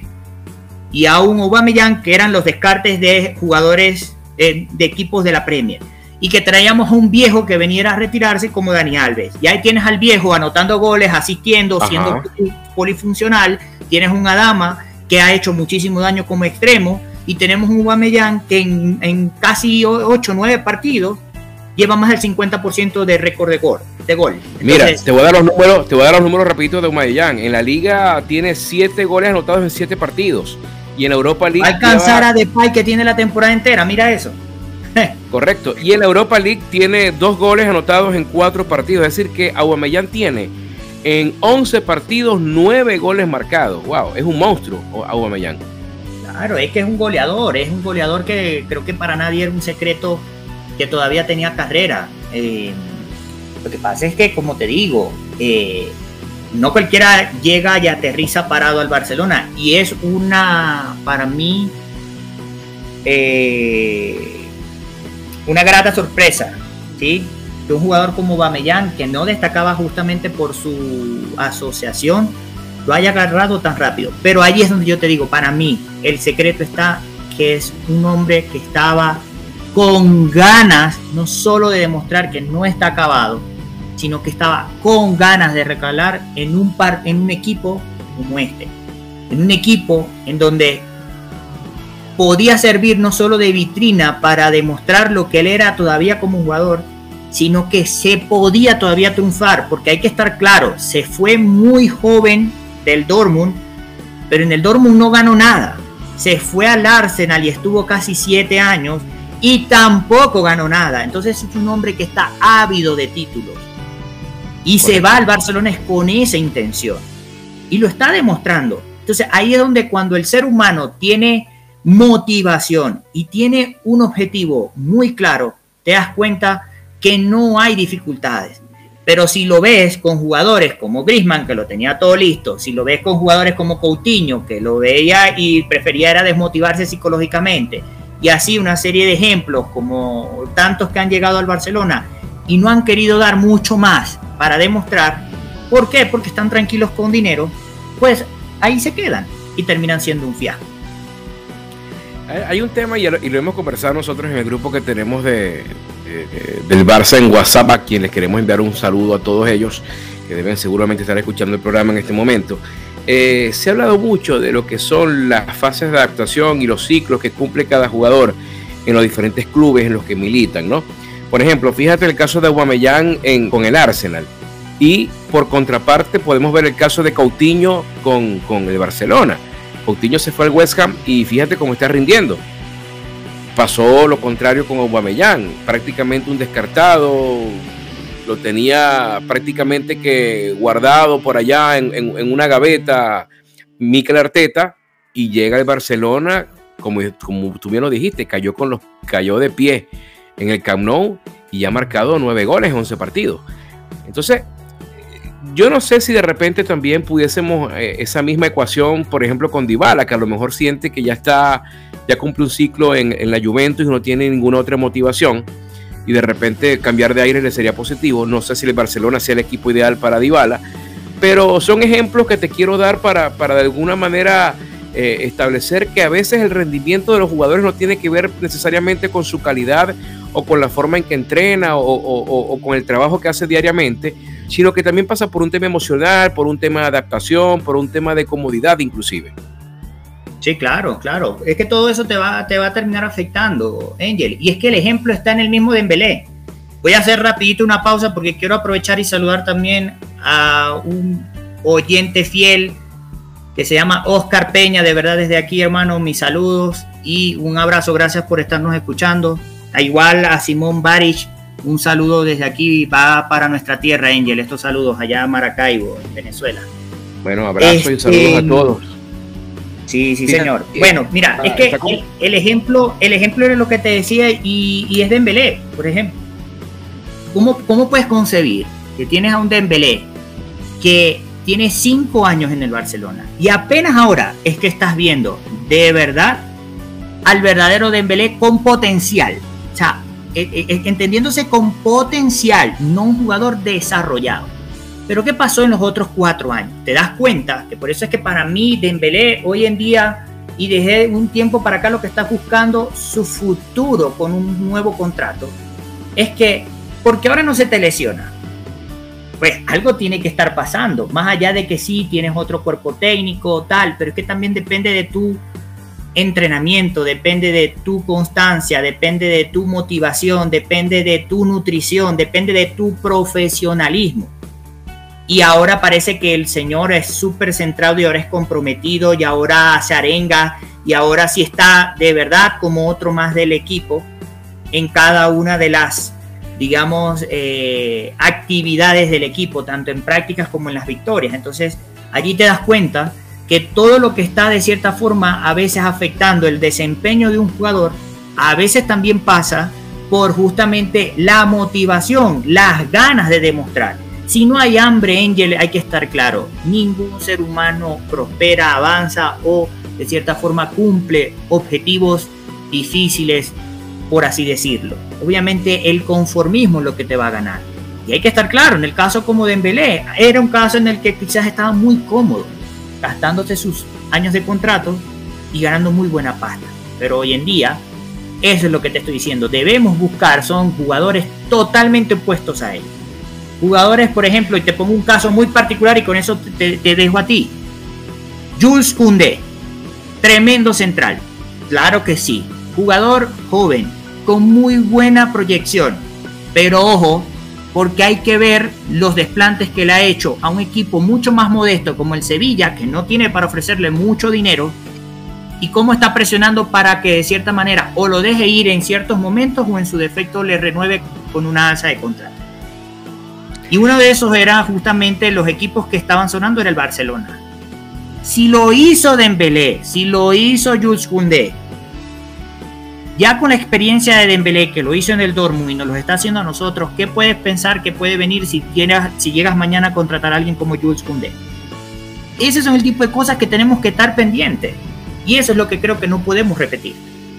y a un Aubameyang, que eran los descartes de jugadores eh, de equipos de la Premier, y que traíamos a un viejo que veniera a retirarse como Dani Alves. Y ahí tienes al viejo anotando goles, asistiendo, Ajá. siendo polifuncional. Tienes un Adama que ha hecho muchísimo daño como extremo, y tenemos un Aubameyang que en, en casi ocho o nueve partidos lleva más del cincuenta por ciento de récord de gol. de gol. Entonces,
mira, te voy a dar los números, te voy a dar los números rapidito de Aubameyang. En la liga tiene siete goles anotados en siete partidos. Y en la Europa League...
alcanzar lleva... a Depay, que tiene la temporada entera, mira eso.
Correcto. Y en la Europa League tiene dos goles anotados en cuatro partidos. Es decir que Aubameyang tiene en once partidos nueve goles marcados. Wow, es un monstruo Aubameyang.
Claro, es que es un goleador. Es un goleador que creo que para nadie era un secreto que todavía tenía carrera. Eh, lo que pasa es que, como te digo, eh, no cualquiera llega y aterriza parado al Barcelona. Y es una, para mí... Eh, una grata sorpresa, ¿sí? Que un jugador como Aubameyang, que no destacaba justamente por su asociación, lo haya agarrado tan rápido. Pero ahí es donde yo te digo, para mí, el secreto está que es un hombre que estaba con ganas, no solo de demostrar que no está acabado, sino que estaba con ganas de recalar en un, par, en un equipo como este. En un equipo en donde podía servir no solo de vitrina para demostrar lo que él era todavía como jugador, sino que se podía todavía triunfar, porque hay que estar claro, se fue muy joven del Dortmund, pero en el Dortmund no ganó nada. Se fue al Arsenal y estuvo casi siete años y tampoco ganó nada. Entonces es un hombre que está ávido de títulos y se va al Barcelona con esa intención y lo está demostrando. Entonces ahí es donde, cuando el ser humano tiene motivación y tiene un objetivo muy claro, te das cuenta que no hay dificultades. Pero si lo ves con jugadores como Griezmann, que lo tenía todo listo, si lo ves con jugadores como Coutinho, que lo veía y prefería era desmotivarse psicológicamente, y así una serie de ejemplos como tantos que han llegado al Barcelona y no han querido dar mucho más para demostrar. ¿Por qué? Porque están tranquilos con dinero, pues ahí se quedan y terminan siendo un fiasco.
Hay un tema, y lo hemos conversado nosotros en el grupo que tenemos de, de, de, del Barça en WhatsApp, a quien les queremos enviar un saludo a todos ellos, que deben seguramente estar escuchando el programa en este momento. Eh, se ha hablado mucho de lo que son las fases de adaptación y los ciclos que cumple cada jugador en los diferentes clubes en los que militan, ¿no? Por ejemplo, fíjate el caso de Aubameyang en, con el Arsenal, y por contraparte podemos ver el caso de Coutinho con, con el Barcelona. Coutinho se fue al West Ham y fíjate cómo está rindiendo. Pasó lo contrario con Aubameyang, prácticamente un descartado, lo tenía prácticamente que guardado por allá en, en, en una gaveta Mikel Arteta, y llega al Barcelona, como, como tú bien lo dijiste, cayó, con los, cayó de pie en el Camp Nou y ha marcado nueve goles en once partidos. Entonces, yo no sé si de repente también pudiésemos eh, esa misma ecuación, por ejemplo, con Dybala, que a lo mejor siente que ya está, ya cumple un ciclo en, en la Juventus y no tiene ninguna otra motivación, y de repente cambiar de aire le sería positivo. No sé si el Barcelona sea el equipo ideal para Dybala, pero son ejemplos que te quiero dar para, para de alguna manera eh, establecer que a veces el rendimiento de los jugadores no tiene que ver necesariamente con su calidad o con la forma en que entrena o, o, o, o con el trabajo que hace diariamente, sino que también pasa por un tema emocional, por un tema de adaptación, por un tema de comodidad inclusive.
Sí, claro, claro. Es que todo eso te va, te va a terminar afectando, Angel. Y es que el ejemplo está en el mismo Dembélé. Voy a hacer rapidito una pausa porque quiero aprovechar y saludar también a un oyente fiel que se llama Oscar Peña. De verdad, desde aquí, hermano, mis saludos y un abrazo. Gracias por estarnos escuchando. A igual a Simón Barich, un saludo desde aquí, va para nuestra tierra, Angel. Estos saludos allá a Maracaibo, en Venezuela.
Bueno, abrazo este, y saludos a todos.
Sí, sí, señor. Bueno, mira, es que el, el ejemplo, el ejemplo era lo que te decía, y, y es Dembélé, por ejemplo. ¿Cómo, ¿Cómo puedes concebir que tienes a un Dembélé que tiene cinco años en el Barcelona y apenas ahora es que estás viendo de verdad al verdadero Dembélé con potencial? O sea, entendiéndose con potencial, no un jugador desarrollado. Pero ¿qué pasó en los otros cuatro años? Te das cuenta que por eso es que para mí Dembélé hoy en día, y desde un tiempo para acá, lo que está buscando su futuro con un nuevo contrato es que, porque ahora no se te lesiona, pues algo tiene que estar pasando, más allá de que sí tienes otro cuerpo técnico tal, pero es que también depende de tu entrenamiento, depende de tu constancia, depende de tu motivación, depende de tu nutrición, depende de tu profesionalismo. Y ahora parece que el señor es súper centrado y ahora es comprometido y ahora se arenga y ahora sí está de verdad como otro más del equipo en cada una de las, digamos, eh, actividades del equipo, tanto en prácticas como en las victorias. Entonces allí te das cuenta que todo lo que está de cierta forma a veces afectando el desempeño de un jugador, a veces también pasa por justamente la motivación, las ganas de demostrar. Si no hay hambre, Angel, hay que estar claro, ningún ser humano prospera, avanza o de cierta forma cumple objetivos difíciles, por así decirlo. Obviamente el conformismo es lo que te va a ganar. Y hay que estar claro, en el caso como Dembélé, era un caso en el que quizás estaba muy cómodo, gastándose sus años de contrato y ganando muy buena pasta. Pero hoy en día, eso es lo que te estoy diciendo, debemos buscar, son jugadores totalmente opuestos a él. Jugadores, por ejemplo, y te pongo un caso muy particular y con eso te, te dejo a ti. Jules Koundé, tremendo central, claro que sí, jugador joven, con muy buena proyección, pero ojo, porque hay que ver los desplantes que le ha hecho a un equipo mucho más modesto como el Sevilla, que no tiene para ofrecerle mucho dinero, y cómo está presionando para que de cierta manera o lo deje ir en ciertos momentos o en su defecto le renueve con una alza de contrato. Y uno de esos era justamente los equipos que estaban sonando, era el Barcelona. Si lo hizo Dembélé, si lo hizo Jules Koundé, ya con la experiencia de Dembélé, que lo hizo en el Dortmund y nos lo está haciendo a nosotros, ¿qué puedes pensar que puede venir si, tienes, si llegas mañana a contratar a alguien como Jules Koundé? Ese son el tipo de cosas que tenemos que estar pendientes. Y eso es lo que creo que no podemos repetir.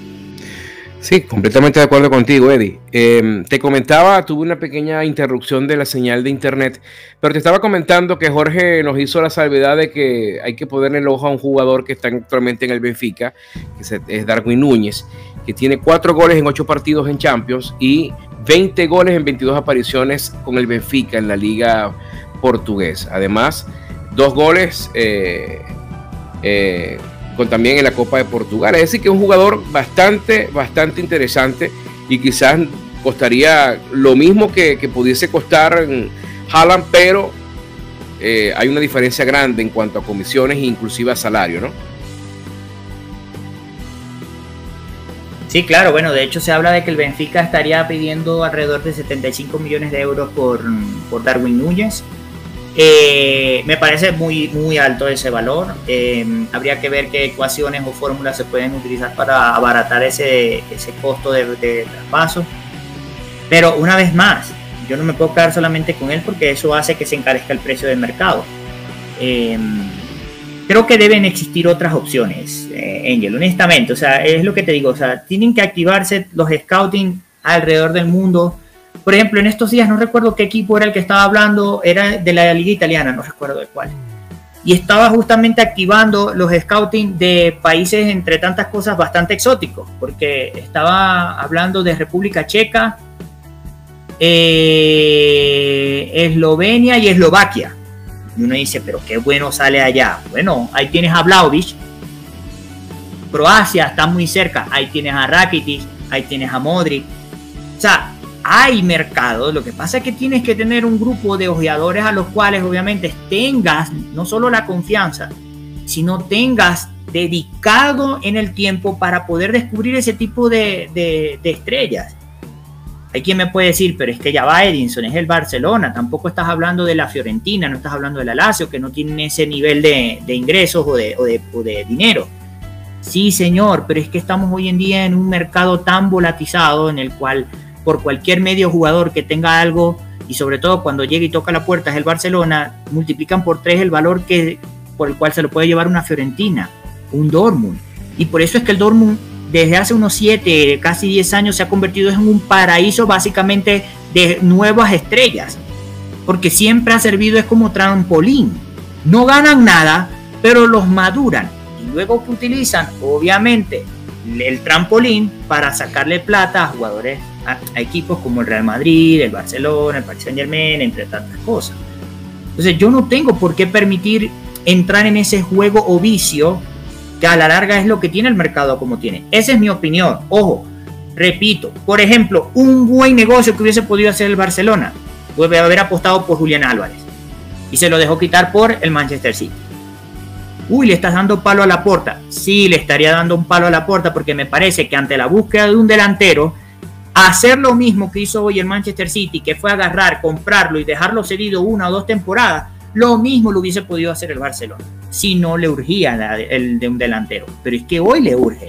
Sí, completamente de acuerdo contigo, Eddie. Eh, te comentaba, tuve una pequeña interrupción de la señal de internet, pero te estaba comentando que Jorge nos hizo la salvedad de que hay que ponerle el ojo a un jugador que está actualmente en el Benfica, que es Darwin Núñez, que tiene cuatro goles en ocho partidos en Champions y veinte goles en veintidós apariciones con el Benfica en la liga portuguesa. Además, dos goles eh, eh, con también en la Copa de Portugal. Es decir, que es un jugador bastante, bastante interesante y quizás costaría lo mismo que, que pudiese costar en Haaland, pero eh, hay una diferencia grande en cuanto a comisiones e inclusive a salario, ¿no?
Sí, claro, bueno, de hecho se habla de que el Benfica estaría pidiendo alrededor de setenta y cinco millones de euros por, por Darwin Núñez. Eh, me parece muy, muy alto ese valor. Eh, habría que ver qué ecuaciones o fórmulas se pueden utilizar para abaratar ese, ese costo de, de traspaso. Pero una vez más, yo no me puedo quedar solamente con él porque eso hace que se encarezca el precio del mercado. Eh, creo que deben existir otras opciones, eh, Angel, honestamente. O sea, es lo que te digo. O sea, tienen que activarse los scouting alrededor del mundo. Por ejemplo, en estos días no recuerdo qué equipo era el que estaba hablando, era de la liga italiana, no recuerdo de cuál. Y estaba justamente activando los scouting de países, entre tantas cosas, bastante exóticos, porque estaba hablando de República Checa, eh, Eslovenia y Eslovaquia. Y uno dice, pero qué bueno sale allá. Bueno, ahí tienes a Vlahovic. Croacia está muy cerca, ahí tienes a Rakitic, ahí tienes a Modric. O sea, hay mercado, lo que pasa es que tienes que tener un grupo de ojeadores a los cuales obviamente tengas no solo la confianza, sino tengas dedicado en el tiempo para poder descubrir ese tipo de, de, de estrellas. Hay quien me puede decir, pero es que ya va Edinson, es el Barcelona, tampoco estás hablando de la Fiorentina, no estás hablando de la Lazio, que no tienen ese nivel de, de ingresos o de, o, de, o de dinero. Sí, señor, pero es que estamos hoy en día en un mercado tan volatilizado en el cual por cualquier medio jugador que tenga algo, y sobre todo cuando llega y toca la puerta es el Barcelona, multiplican por tres el valor que, por el cual se lo puede llevar una Fiorentina, un Dortmund. Y por eso es que el Dortmund desde hace unos siete, casi diez años se ha convertido en un paraíso básicamente de nuevas estrellas, porque siempre ha servido es como trampolín. No ganan nada, pero los maduran. Y luego que utilizan, obviamente, el trampolín para sacarle plata a jugadores, a, a equipos como el Real Madrid, el Barcelona, el Paris Saint-Germain, entre tantas cosas. Entonces yo no tengo por qué permitir entrar en ese juego o vicio que a la larga es lo que tiene el mercado como tiene. Esa es mi opinión. Ojo, repito, por ejemplo, un buen negocio que hubiese podido hacer el Barcelona, puede haber apostado por Julián Álvarez y se lo dejó quitar por el Manchester City. Uy, le estás dando palo a Laporta. Sí, le estaría dando un palo a Laporta, porque me parece que ante la búsqueda de un delantero, hacer lo mismo que hizo hoy el Manchester City, que fue agarrar, comprarlo y dejarlo cedido una o dos temporadas, lo mismo lo hubiese podido hacer el Barcelona, si no le urgía la, el de un delantero. Pero es que hoy le urge.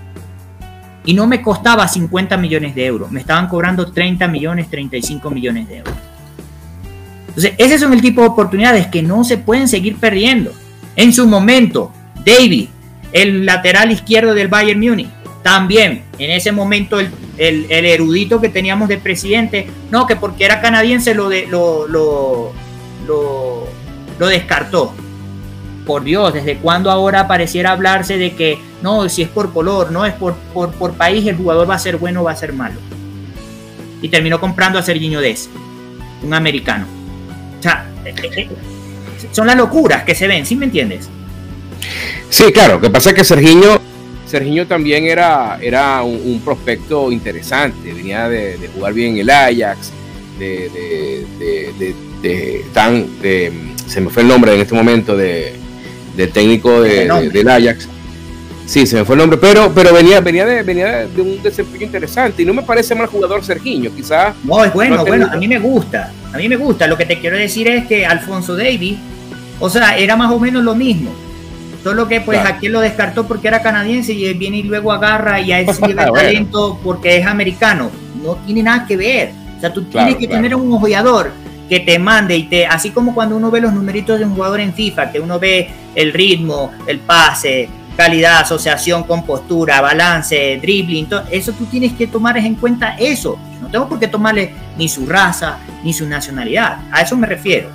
Y no me costaba cincuenta millones de euros, me estaban cobrando treinta millones, treinta y cinco millones de euros. Entonces, ese son el tipo de oportunidades que no se pueden seguir perdiendo. En su momento, David, el lateral izquierdo del Bayern Múnich, también en ese momento el, el, el erudito que teníamos de presidente, no, que porque era canadiense lo, de, lo, lo, lo, lo descartó. Por Dios, ¿desde cuándo ahora pareciera hablarse de que no, si es por color, no es por, por, por país, el jugador va a ser bueno o va a ser malo? Y terminó comprando a Sergiño Dest, un americano. O sea, eh, eh, son las locuras que se ven, ¿sí me entiendes?
Sí, claro, lo que pasa es que Sergiño, Sergiño también era, era un, un prospecto interesante, venía de, de jugar bien en el Ajax, de, de, de, de, de, tan, de, se me fue el nombre en este momento, de, de técnico de, de, del Ajax. Sí, se me fue el nombre, pero, pero venía, venía, de, venía de, de un desempeño interesante y no me parece mal jugador Sergiño, quizás.
No, es bueno, no bueno, a mí me gusta, a mí me gusta. Lo que te quiero decir es que Alphonso Davies, o sea, era más o menos lo mismo, solo que pues claro, aquí lo descartó porque era canadiense y él viene y luego agarra y a él se le da bueno. talento porque es americano. No tiene nada que ver. O sea, tú claro, tienes que claro. tener un ojeador que te mande y te, así como cuando uno ve los numeritos de un jugador en FIFA, que uno ve el ritmo, el pase, calidad, asociación, compostura, balance, dribbling, todo eso tú tienes que tomar en cuenta eso. No tengo por qué tomarle ni su raza, ni su nacionalidad. A eso me refiero.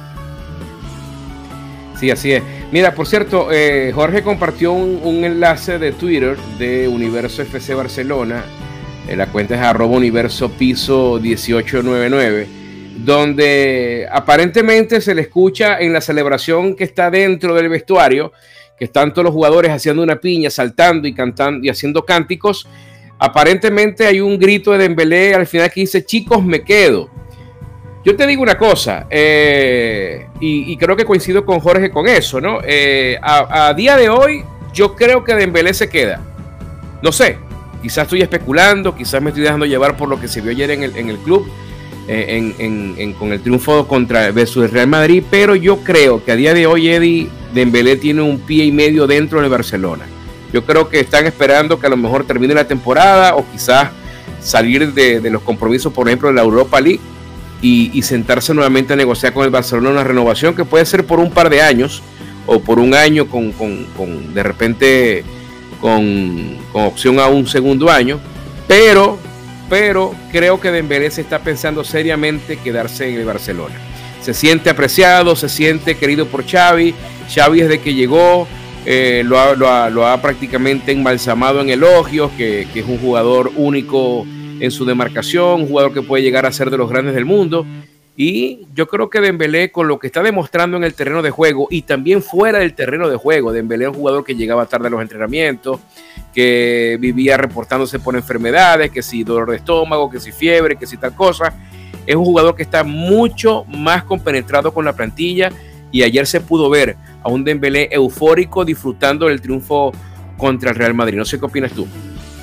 Sí, así es. Mira, por cierto, eh, Jorge compartió un, un enlace de Twitter de Universo F C Barcelona. Eh, la cuenta es arroba universo piso dieciocho noventa y nueve, donde aparentemente se le escucha en la celebración que está dentro del vestuario, que están todos los jugadores haciendo una piña, saltando y cantando y haciendo cánticos. Aparentemente hay un grito de Dembélé al final que dice: chicos, me quedo. Yo te digo una cosa, eh, y, y creo que coincido con Jorge con eso, ¿no? Eh, a, a día de hoy, yo creo que Dembélé se queda. No sé, quizás estoy especulando, quizás me estoy dejando llevar por lo que se vio ayer en el, en el club, eh, en, en, en, con el triunfo contra versus el Real Madrid, pero yo creo que a día de hoy, Eddie, Dembélé tiene un pie y medio dentro de Barcelona. Yo creo que están esperando que a lo mejor termine la temporada o quizás salir de, de los compromisos, por ejemplo, de la Europa League y, y sentarse nuevamente a negociar con el Barcelona una renovación que puede ser por un par de años o por un año con, con, con de repente con, con opción a un segundo año, pero, pero creo que Dembélé se está pensando seriamente quedarse en el Barcelona. Se siente apreciado, se siente querido por Xavi. Xavi desde que llegó eh, lo, ha, lo, ha, lo ha prácticamente embalsamado en elogios, que, que es un jugador único en su demarcación, un jugador que puede llegar a ser de los grandes del mundo. Y yo creo que Dembélé, con lo que está demostrando en el terreno de juego y también fuera del terreno de juego, Dembélé es un jugador que llegaba tarde a los entrenamientos, que vivía reportándose por enfermedades, que si dolor de estómago, que si fiebre, que si tal cosa. Es un jugador que está mucho más compenetrado con la plantilla y ayer se pudo ver a un Dembélé eufórico disfrutando del triunfo contra el Real Madrid. No sé qué opinas tú.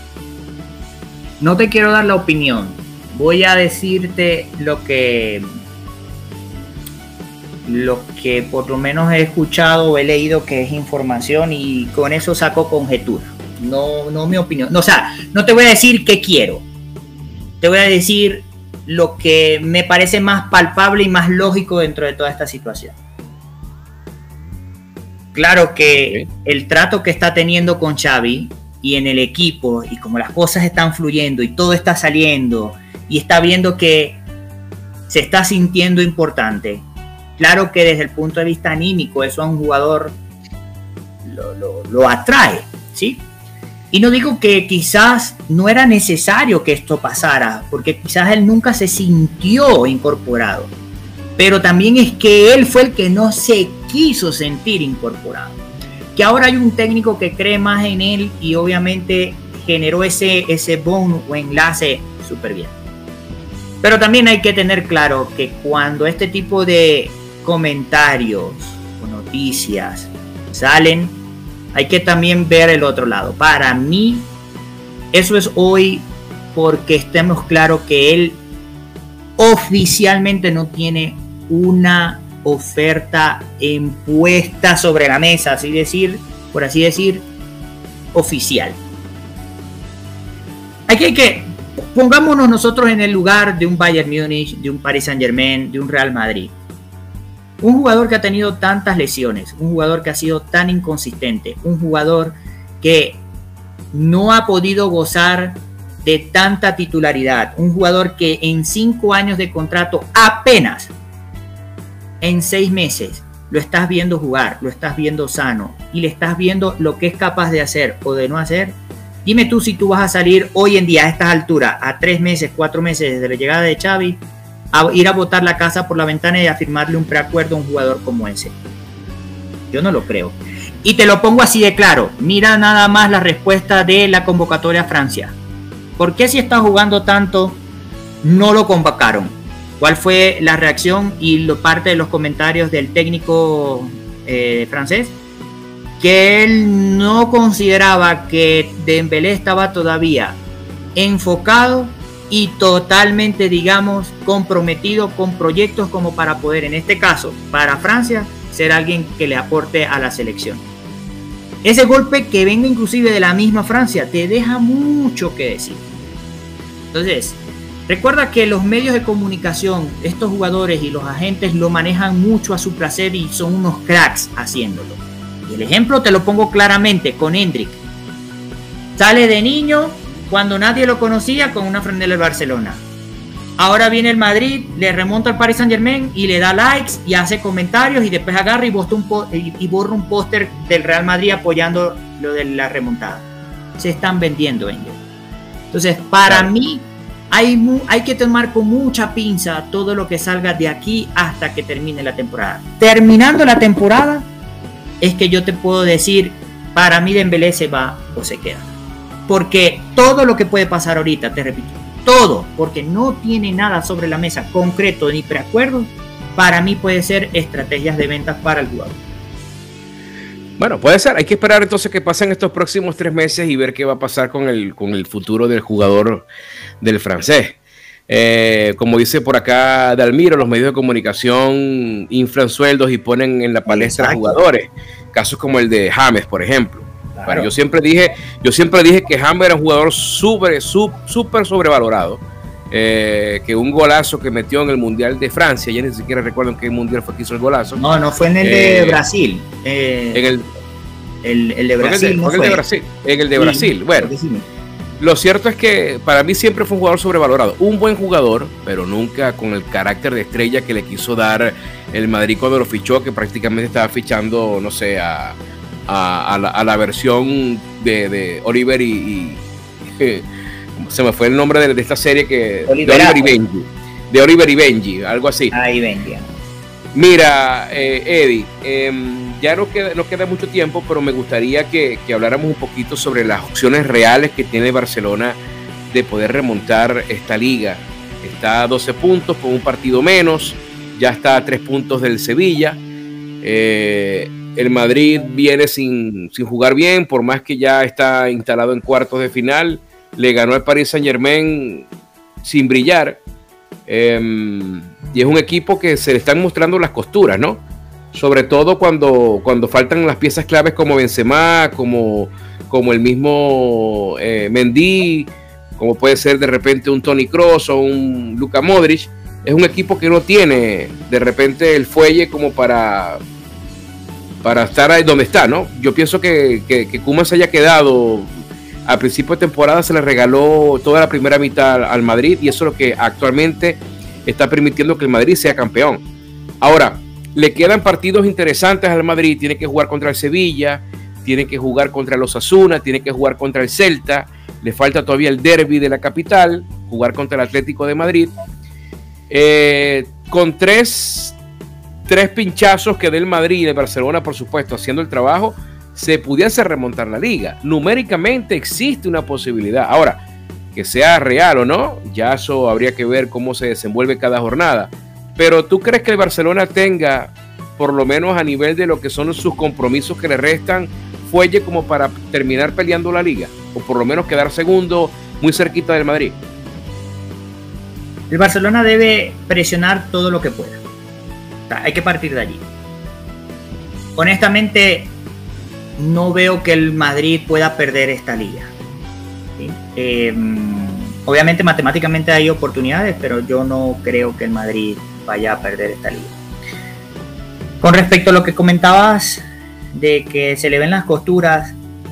No te quiero dar la opinión. Voy a decirte lo que lo que por lo menos he escuchado o he leído, que es información, y con eso saco conjetura. No, no mi opinión. No, o sea, no te voy a decir qué quiero. Te voy a decir lo que me parece más palpable y más lógico dentro de toda esta situación. Claro que okay. el trato que está teniendo con Xavi y en el equipo, y como las cosas están fluyendo y todo está saliendo y está viendo que se está sintiendo importante, claro que desde el punto de vista anímico eso a un jugador lo, lo, lo atrae, ¿sí? Y no digo que quizás no era necesario que esto pasara, porque quizás él nunca se sintió incorporado, pero también es que él fue el que no se quiso sentir incorporado. que ahora hay un técnico que cree más en él y obviamente generó ese, ese bond o enlace súper bien. Pero también hay que tener claro que cuando este tipo de comentarios o noticias salen, hay que también ver el otro lado. Para mí, eso es hoy porque estemos claros que él oficialmente no tiene una oferta impuesta sobre la mesa, así decir, por así decir, oficial. Hay que, que pongámonos nosotros en el lugar de un Bayern Múnich, de un Paris Saint-Germain, de un Real Madrid. Un jugador que ha tenido tantas lesiones, un jugador que ha sido tan inconsistente, un jugador que no ha podido gozar de tanta titularidad, un jugador que en cinco años de contrato apenas en seis meses lo estás viendo jugar, lo estás viendo sano y le estás viendo lo que es capaz de hacer o de no hacer. Dime tú si tú vas a salir hoy en día a estas alturas, a tres meses, cuatro meses desde la llegada de Xavi, a ir a botar la casa por la ventana y a firmarle un preacuerdo a un jugador como ese. Yo no lo creo. Y te lo pongo así de claro. Mira nada más la respuesta de la convocatoria a Francia. ¿Por qué si está jugando tanto no lo convocaron? ¿Cuál fue la reacción y lo, parte de los comentarios del técnico eh, francés? Que él no consideraba que Dembélé estaba todavía enfocado y totalmente, digamos, comprometido con proyectos como para poder, en este caso, para Francia, ser alguien que le aporte a la selección. Ese golpe que venga inclusive de la misma Francia te deja mucho que decir. Entonces, recuerda que los medios de comunicación, estos jugadores y los agentes lo manejan mucho a su placer y son unos cracks haciéndolo. Y el ejemplo te lo pongo claramente con Endrick. Sale de niño cuando nadie lo conocía con una franela del Barcelona. Ahora viene el Madrid, le remonta al Paris Saint-Germain y le da likes y hace comentarios y después agarra y, un y, y borra un póster del Real Madrid apoyando lo de la remontada. Se están vendiendo ellos. Entonces, para claro. mí, hay, hay que tomar con mucha pinza todo lo que salga de aquí hasta que termine la temporada. Terminando la temporada, es que yo te puedo decir, para mí Dembélé se va o se queda. Porque todo lo que puede pasar ahorita, te repito, todo, porque no tiene nada sobre la mesa concreto ni preacuerdo, para mí puede ser estrategias de ventas para el jugador.
Bueno, puede ser, hay que esperar entonces que pasen estos próximos tres meses y ver qué va a pasar con el, con el futuro del jugador del francés. Eh, como dice por acá Dalmiro, los medios de comunicación inflan sueldos y ponen en la palestra a jugadores, casos como el de James, por ejemplo. Claro. Bueno, yo siempre dije, yo siempre dije que James era un jugador súper, súper sobrevalorado, eh, que un golazo que metió en el Mundial de Francia, ya ni siquiera recuerdo en qué Mundial fue que hizo el golazo.
No, no fue en el eh, de Brasil. Eh,
en el,
el, el de Brasil.
El de,
no
fue
fue.
El de Brasil. En el de sí, Brasil. Bueno, lo cierto es que para mí siempre fue un jugador sobrevalorado, un buen jugador, pero nunca con el carácter de estrella que le quiso dar el Madrid cuando lo fichó, que prácticamente estaba fichando, no sé, a A, a, la, a la versión de, de Oliver y, y eh, se me fue el nombre de, de esta serie que
Oliver,
de Oliver y Benji de Oliver y Benji, algo así.
Ah, y Benji.
Mira, eh, Eddie, eh, ya no queda, no queda mucho tiempo, pero me gustaría que, que habláramos un poquito sobre las opciones reales que tiene Barcelona de poder remontar esta liga. Está a doce puntos con un partido menos, ya está a tres puntos del Sevilla. eh, El Madrid viene sin, sin jugar bien, por más que ya está instalado en cuartos de final. Le ganó al Paris Saint-Germain sin brillar. Eh, y es un equipo que se le están mostrando las costuras, ¿no? Sobre todo cuando, cuando faltan las piezas claves como Benzema, como, como el mismo eh, Mendy, como puede ser de repente un Toni Kroos o un Luka Modric. Es un equipo que no tiene de repente el fuelle como para... para estar ahí donde está, ¿no? Yo pienso que, que, que Koeman se haya quedado a principio de temporada, se le regaló toda la primera mitad al Madrid y eso es lo que actualmente está permitiendo que el Madrid sea campeón. Ahora, le quedan partidos interesantes al Madrid, tiene que jugar contra el Sevilla, tiene que jugar contra el Osasuna, tiene que jugar contra el Celta, le falta todavía el derbi de la capital, jugar contra el Atlético de Madrid. Eh, con tres... tres pinchazos que dé el Madrid y el Barcelona, por supuesto, haciendo el trabajo, se pudiese remontar la liga. Numéricamente existe una posibilidad. Ahora, que sea real o no, ya eso habría que ver cómo se desenvuelve cada jornada. Pero ¿tú crees que el Barcelona tenga, por lo menos a nivel de lo que son sus compromisos que le restan, fuelle como para terminar peleando la liga? O por lo menos quedar segundo, muy cerquita del Madrid.
El Barcelona debe presionar todo lo que pueda. O sea, hay que partir de allí. Honestamente, no veo que el Madrid pueda perder esta liga. ¿Sí? Eh, obviamente, matemáticamente hay oportunidades, pero yo no creo que el Madrid vaya a perder esta liga. Con respecto a lo que comentabas de que se le ven las costuras,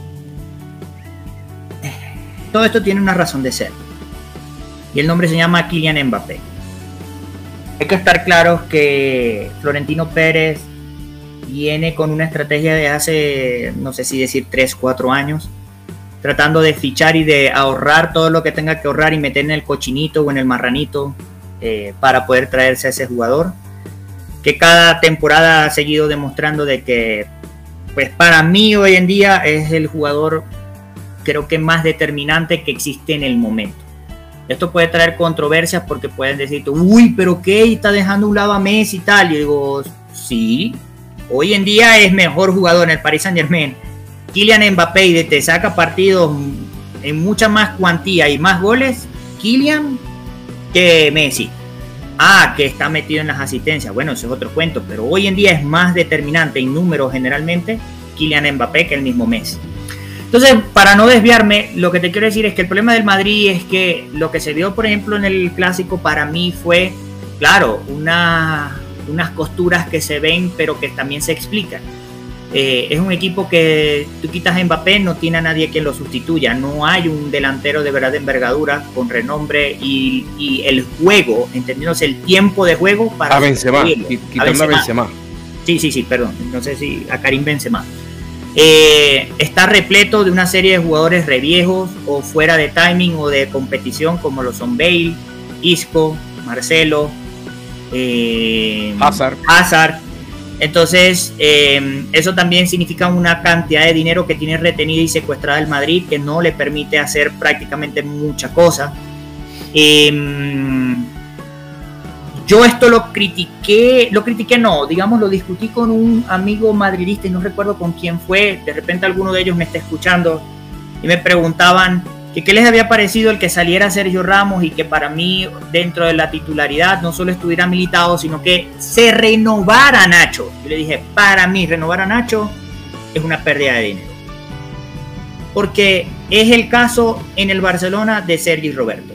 todo esto tiene una razón de ser. Y el nombre se llama Kylian Mbappé. Hay que estar claros que Florentino Pérez viene con una estrategia de hace, no sé si decir tres, cuatro años, tratando de fichar y de ahorrar todo lo que tenga que ahorrar y meter en el cochinito o en el marranito eh, para poder traerse a ese jugador, que cada temporada ha seguido demostrando de que, pues para mí hoy en día es el jugador, creo que más determinante que existe en el momento. Esto puede traer controversias porque pueden decir, uy, pero ¿qué? Está dejando a un lado a Messi y tal. Yo digo, sí, hoy en día es mejor jugador en el Paris Saint-Germain Kylian Mbappé, y te saca partidos en mucha más cuantía y más goles Kylian que Messi. Ah, que está metido en las asistencias, bueno, eso es otro cuento, pero hoy en día es más determinante en números generalmente Kylian Mbappé que el mismo Messi. Entonces, para no desviarme, lo que te quiero decir es que el problema del Madrid es que lo que se vio, por ejemplo, en el Clásico, para mí fue, claro, una, unas costuras que se ven, pero que también se explican. Eh, es un equipo que tú quitas a Mbappé, no tiene a nadie quien lo sustituya. No hay un delantero de verdad de envergadura, con renombre y, y el juego, entendiéndose el tiempo de juego para...
A Benzema, quitando a Benzema.
Sí, sí, sí, perdón, no sé si a Karim Benzema. Eh, está repleto de una serie de jugadores reviejos o fuera de timing o de competición, como lo son Bale, Isco, Marcelo, eh,
Hazard.
Hazard. Entonces, eh, eso también significa una cantidad de dinero que tiene retenida y secuestrada el Madrid, que no le permite hacer prácticamente mucha cosa. Eh, Yo esto lo critiqué, lo critiqué no, digamos lo discutí con un amigo madridista y no recuerdo con quién fue, de repente alguno de ellos me está escuchando y me preguntaban que qué les había parecido el que saliera Sergio Ramos y que para mí dentro de la titularidad no solo estuviera Militao, sino que se renovara Nacho. Yo le dije, para mí renovar a Nacho es una pérdida de dinero. Porque es el caso en el Barcelona de Sergi Roberto.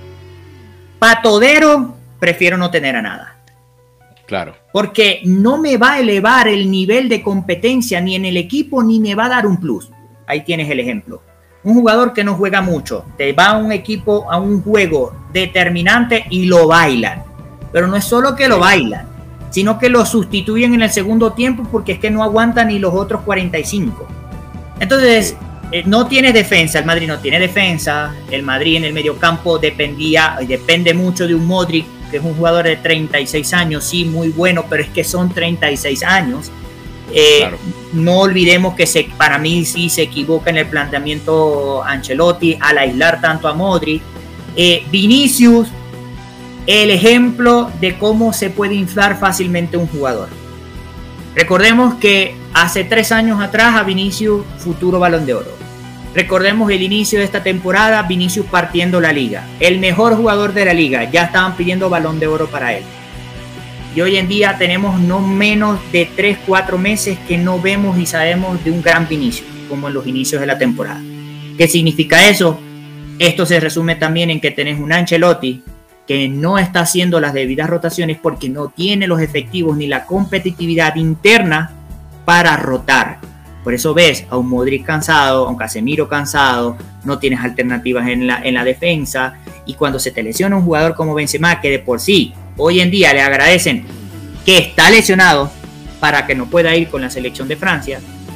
Patodero, prefiero no tener a nada.
Claro.
Porque no me va a elevar el nivel de competencia ni en el equipo, ni me va a dar un plus. Ahí tienes el ejemplo. Un jugador que no juega mucho, te va a un equipo, a un juego determinante y lo bailan. Pero no es solo que lo bailan, sino que lo sustituyen en el segundo tiempo porque es que no aguantan ni los otros cuarenta y cinco. Entonces, eh, no tienes defensa, el Madrid no tiene defensa, el Madrid en el mediocampo dependía, depende mucho de un Modric, que es un jugador de treinta y seis años, sí, muy bueno, pero es que son treinta y seis años. Eh, claro. No olvidemos que se, para mí sí se equivoca en el planteamiento Ancelotti al aislar tanto a Modric. Eh, Vinicius, el ejemplo de cómo se puede inflar fácilmente un jugador. Recordemos que hace tres años atrás a Vinicius, futuro Balón de Oro. Recordemos el inicio de esta temporada, Vinicius partiendo la liga. El mejor jugador de la liga, ya estaban pidiendo Balón de Oro para él. Y hoy en día tenemos no menos de tres, cuatro meses que no vemos y sabemos de un gran Vinicius, como en los inicios de la temporada. ¿Qué significa eso? Esto se resume también en que tenés un Ancelotti que no está haciendo las debidas rotaciones porque no tiene los efectivos ni la competitividad interna para rotar. Por eso ves a un Modric cansado, a un Casemiro cansado, no tienes alternativas en la, en la defensa, y cuando se te lesiona un jugador como Benzema, que de por sí hoy en día le agradecen que está lesionado para que no pueda ir con la selección de Francia,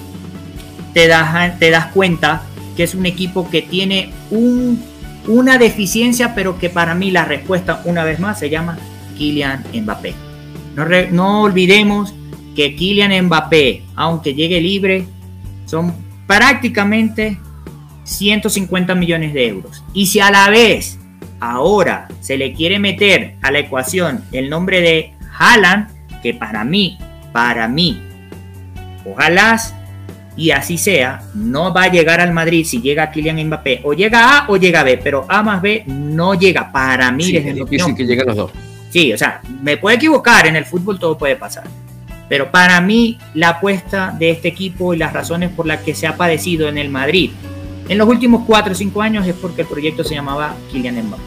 te das, te das cuenta que es un equipo que tiene un, una deficiencia, pero que para mí la respuesta una vez más se llama Kylian Mbappé. No, re, no olvidemos que Kylian Mbappé, aunque llegue libre, son prácticamente ciento cincuenta millones de euros. Y si a la vez ahora se le quiere meter a la ecuación el nombre de Haaland, que para mí, para mí, ojalá y así sea, no va a llegar al Madrid si llega Kylian Mbappé, o llega A o llega B, pero A más B no llega para mí.
Sí, es difícil que lleguen los dos.
Sí, o sea, me puedo equivocar, en el fútbol todo puede pasar, pero para mí la apuesta de este equipo y las razones por las que se ha padecido en el Madrid en los últimos cuatro o cinco años es porque el proyecto se llamaba Kylian Mbappé.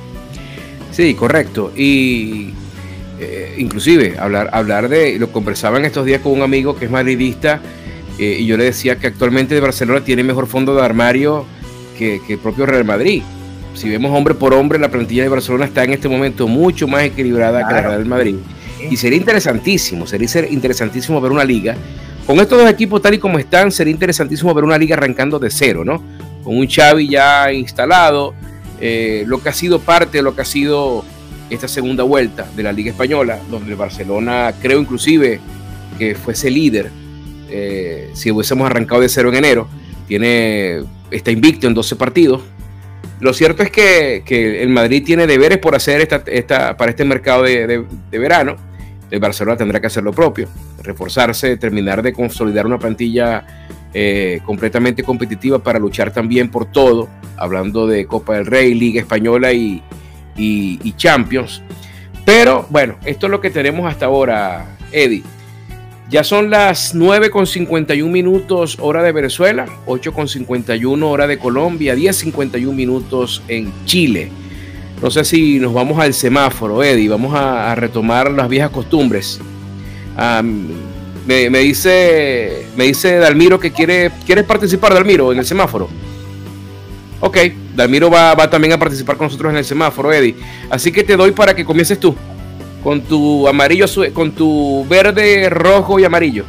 Sí, correcto. Y eh, inclusive hablar, hablar de, lo conversaba en estos días con un amigo que es madridista, eh, y yo le decía que actualmente el Barcelona tiene mejor fondo de armario que, que el propio Real Madrid. Si vemos hombre por hombre, la plantilla de Barcelona está en este momento mucho más equilibrada claro. que la Real Madrid. Y sería interesantísimo, sería interesantísimo ver una liga con estos dos equipos tal y como están. Sería interesantísimo ver una liga arrancando de cero, ¿no? Con un Xavi ya instalado, eh, lo que ha sido parte de lo que ha sido esta segunda vuelta de la Liga Española, donde el Barcelona creo inclusive que fuese líder, eh, si hubiésemos arrancado de cero en enero. Tiene, está invicto en doce partidos. Lo cierto es que, que el Madrid tiene deberes por hacer esta, esta, para este mercado de, de, de verano. El Barcelona tendrá que hacer lo propio, reforzarse, terminar de consolidar una plantilla eh, completamente competitiva para luchar también por todo, hablando de Copa del Rey, Liga Española y, y, y Champions. Pero bueno, esto es lo que tenemos hasta ahora, Eddie. Ya son las nueve con cincuenta y un minutos hora de Venezuela, ocho con cincuenta y uno hora de Colombia, diez con cincuenta y un minutos en Chile. No sé si nos vamos al semáforo, Eddie, vamos a, a retomar las viejas costumbres. Um, me, me dice me dice Dalmiro que quiere ¿quieres participar, Dalmiro, en el semáforo? Ok, Dalmiro va, va también a participar con nosotros en el semáforo, Eddie. Así que te doy para que comiences tú. Con tu amarillo, con tu verde, rojo y amarillo.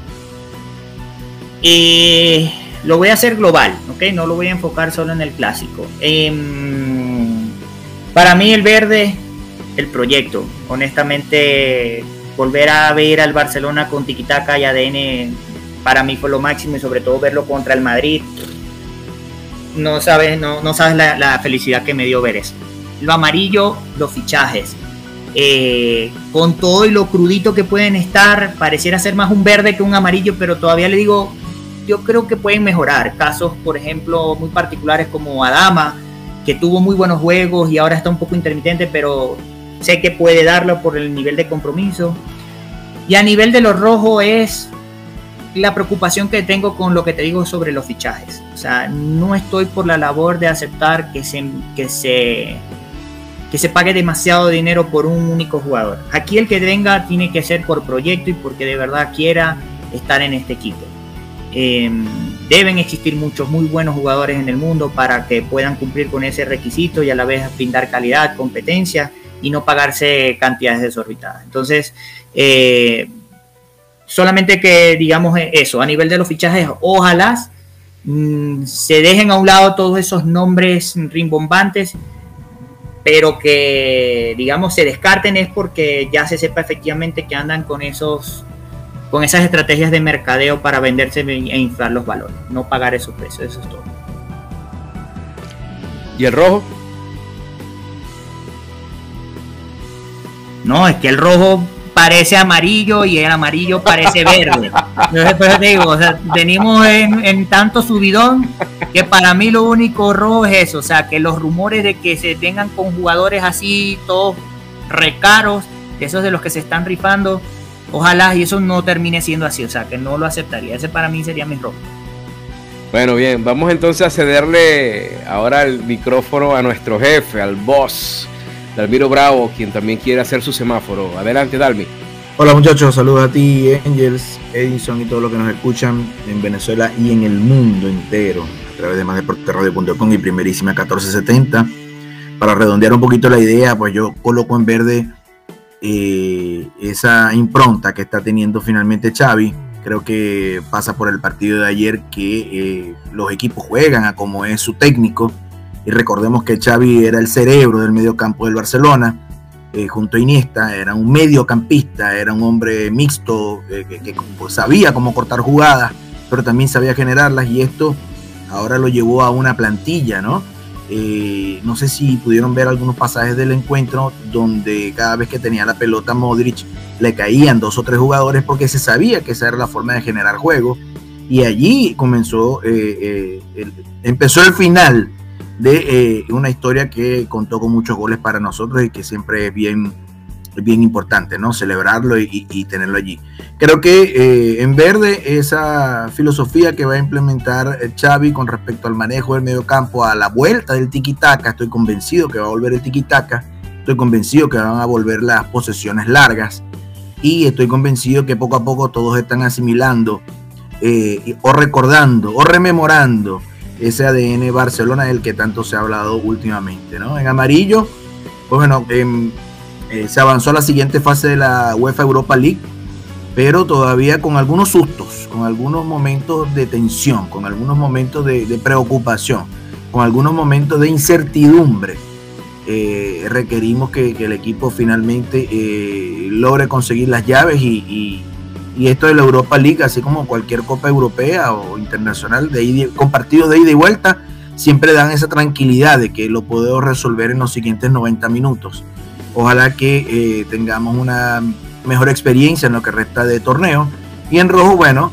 Eh, lo voy a hacer global, ¿ok? No lo voy a enfocar solo en el clásico. Eh, para mí el verde, el proyecto. Honestamente, volver a ver al Barcelona con tiquitaca y A D N, para mí fue lo máximo, y sobre todo verlo contra el Madrid. No sabes, no, no sabes la, la felicidad que me dio ver eso. Lo amarillo, los fichajes. Eh, con todo y lo crudito que pueden estar, pareciera ser más un verde que un amarillo, pero todavía le digo, yo creo que pueden mejorar. Casos, por ejemplo, muy particulares como Adama, que tuvo muy buenos juegos y ahora está un poco intermitente, pero sé que puede darlo por el nivel de compromiso. Y a nivel de los rojos es la preocupación que tengo con lo que te digo sobre los fichajes. O sea, no estoy por la labor de aceptar que se... Que se que se pague demasiado dinero por un único jugador. Aquí el que venga tiene que ser por proyecto y porque de verdad quiera estar en este equipo. Eh, deben existir muchos muy buenos jugadores en el mundo para que puedan cumplir con ese requisito y a la vez brindar calidad, competencia y no pagarse cantidades desorbitadas. Entonces, eh, solamente que digamos eso, a nivel de los fichajes, ojalá mmm, se dejen a un lado todos esos nombres rimbombantes, pero que, digamos, se descarten es porque ya se sepa efectivamente que andan con esos con esas estrategias de mercadeo para venderse e inflar los valores, no pagar esos precios, eso es todo.
¿Y el rojo?
No, es que el rojo parece amarillo y el amarillo parece verde. Yo después te digo, o sea, venimos en, en tanto subidón que para mí lo único rojo es eso, o sea, que los rumores de que se tengan con jugadores así, todos recaros, esos de los que se están rifando, ojalá y eso no termine siendo así, o sea, que no lo aceptaría. Ese para mí sería mi rojo.
Bueno, bien, vamos entonces a cederle ahora el micrófono a nuestro jefe, al boss, Dalmiro Bravo, quien también quiere hacer su semáforo. Adelante, Dalmi.
Hola muchachos, saludos a ti, Angels, Edison y todos los que nos escuchan en Venezuela y en el mundo entero a través de más deporte radio punto com y Primerísima catorce setenta. Para redondear un poquito la idea, pues yo coloco en verde eh, esa impronta que está teniendo finalmente Xavi. Creo que pasa por el partido de ayer que eh, los equipos juegan a como es su técnico, y recordemos que Xavi era el cerebro del mediocampo del Barcelona. Eh, junto a Iniesta, era un mediocampista, era un hombre mixto, eh, que, que pues, sabía cómo cortar jugadas, pero también sabía generarlas, y esto ahora lo llevó a una plantilla, ¿no? Eh, no sé si pudieron ver algunos pasajes del encuentro donde cada vez que tenía la pelota Modric le caían dos o tres jugadores, porque se sabía que esa era la forma de generar juego, y allí comenzó, eh, eh, el, empezó el final de eh, una historia que contó con muchos goles para nosotros y que siempre es bien, bien importante, ¿no? Celebrarlo y, y tenerlo allí. Creo que eh, en verde esa filosofía que va a implementar Xavi con respecto al manejo del mediocampo, a la vuelta del tiki-taka, estoy convencido que va a volver el tiki-taka, estoy convencido que van a volver las posesiones largas, y estoy convencido que poco a poco todos están asimilando eh, o recordando o rememorando ese A D N Barcelona del que tanto se ha hablado últimamente, ¿no? En amarillo, pues bueno, eh, eh, se avanzó a la siguiente fase de la UEFA Europa League, pero todavía con algunos sustos, con algunos momentos de tensión, con algunos momentos de, de preocupación, con algunos momentos de incertidumbre. Eh, requerimos que, que el equipo finalmente eh, logre conseguir las llaves, y, y, y esto de la Europa League, así como cualquier copa europea o internacional de ida, con partidos de ida y vuelta, siempre dan esa tranquilidad de que lo podemos resolver en los siguientes noventa minutos. Ojalá que eh, tengamos una mejor experiencia en lo que resta de torneo. Y en rojo, bueno,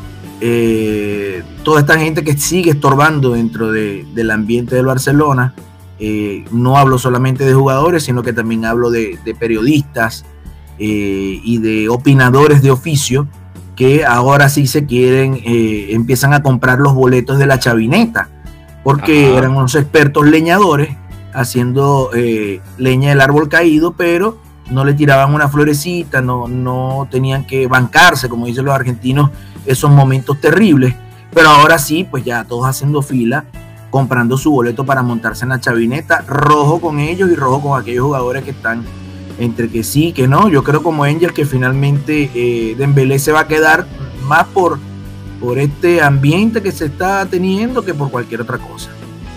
eh, toda esta gente que sigue estorbando dentro de, del ambiente del Barcelona. Eh, no hablo solamente de jugadores, sino que también hablo de, de periodistas eh, y de opinadores de oficio, que ahora sí se quieren, eh, empiezan a comprar los boletos de la chavineta, porque Ajá. eran unos expertos leñadores haciendo eh, leña del árbol caído, pero no le tiraban una florecita, no, no tenían que bancarse, como dicen los argentinos, esos momentos terribles. Pero ahora sí, pues ya todos haciendo fila, comprando su boleto para montarse en la chavineta, rojo con ellos y rojo con aquellos jugadores que están entre que sí, que no. Yo creo como Angel que finalmente eh, Dembélé se va a quedar más por, por este ambiente que se está teniendo que por cualquier otra cosa.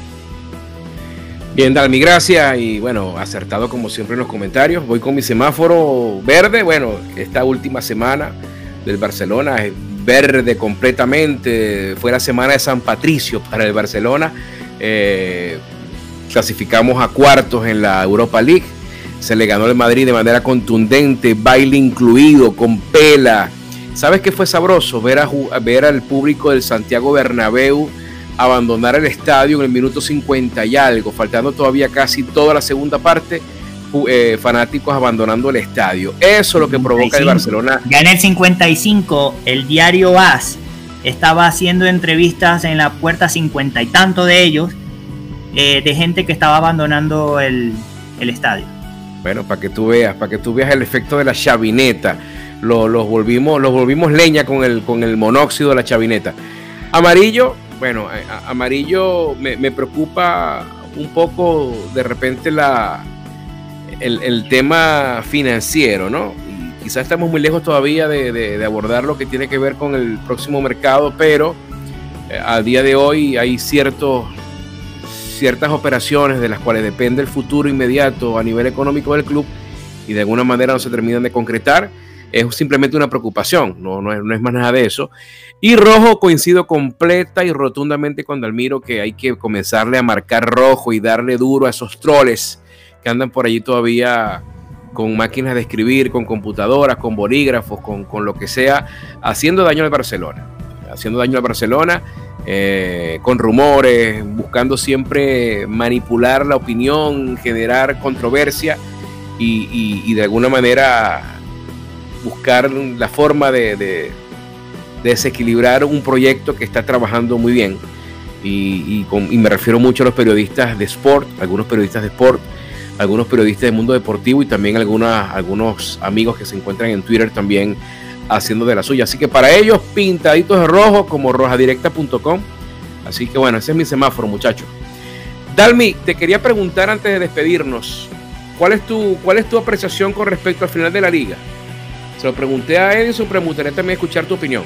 Bien, Dalmi, gracias, y bueno, acertado como siempre en los comentarios. Voy con mi semáforo verde. Bueno, esta última semana del Barcelona es verde completamente. Fue la semana de San Patricio para el Barcelona. Eh, clasificamos a cuartos en la Europa League. Se le ganó el Madrid de manera contundente, baile incluido, con pela. ¿Sabes qué fue sabroso? Ver, a, ver al público del Santiago Bernabéu abandonar el estadio en el minuto cincuenta y algo, faltando todavía casi toda la segunda parte, eh, fanáticos abandonando el estadio. Eso es lo que provoca el Barcelona.
Ya en el cincuenta y cinco, el diario A S estaba haciendo entrevistas en la puerta, cincuenta y tanto de ellos, eh, de gente que estaba abandonando el, el estadio.
Bueno, para que tú veas, para que tú veas el efecto de la chavineta. Los, los volvimos, los volvimos leña con el, con el monóxido de la chavineta. Amarillo, bueno, a, amarillo me, me preocupa un poco de repente la, el, el tema financiero, ¿no? Y quizás estamos muy lejos todavía de, de, de abordar lo que tiene que ver con el próximo mercado, pero eh, a día de hoy hay ciertos, ciertas operaciones de las cuales depende el futuro inmediato a nivel económico del club y de alguna manera no se terminan de concretar. Es simplemente una preocupación, no, no, es, no es más nada de eso. Y rojo, coincido completa y rotundamente con Dalmiro que hay que comenzarle a marcar rojo y darle duro a esos troles que andan por allí todavía con máquinas de escribir, con computadoras, con bolígrafos, con, con lo que sea, haciendo daño al Barcelona, haciendo daño al Barcelona, eh, con rumores, buscando siempre manipular la opinión, generar controversia y, y, y de alguna manera buscar la forma de, de, de desequilibrar un proyecto que está trabajando muy bien. Y, y, con, y me refiero mucho a los periodistas de sport, algunos periodistas de sport, algunos periodistas del mundo deportivo y también algunas, algunos amigos que se encuentran en Twitter también haciendo de la suya. Así que para ellos, pintaditos de rojo como rojadirecta punto com. Así que bueno, ese es mi semáforo, muchachos. Dalmi, te quería preguntar antes de despedirnos, ¿cuál es tu, cuál es tu apreciación con respecto al final de la liga? Se lo pregunté a Edison, pero me gustaría también escuchar tu opinión.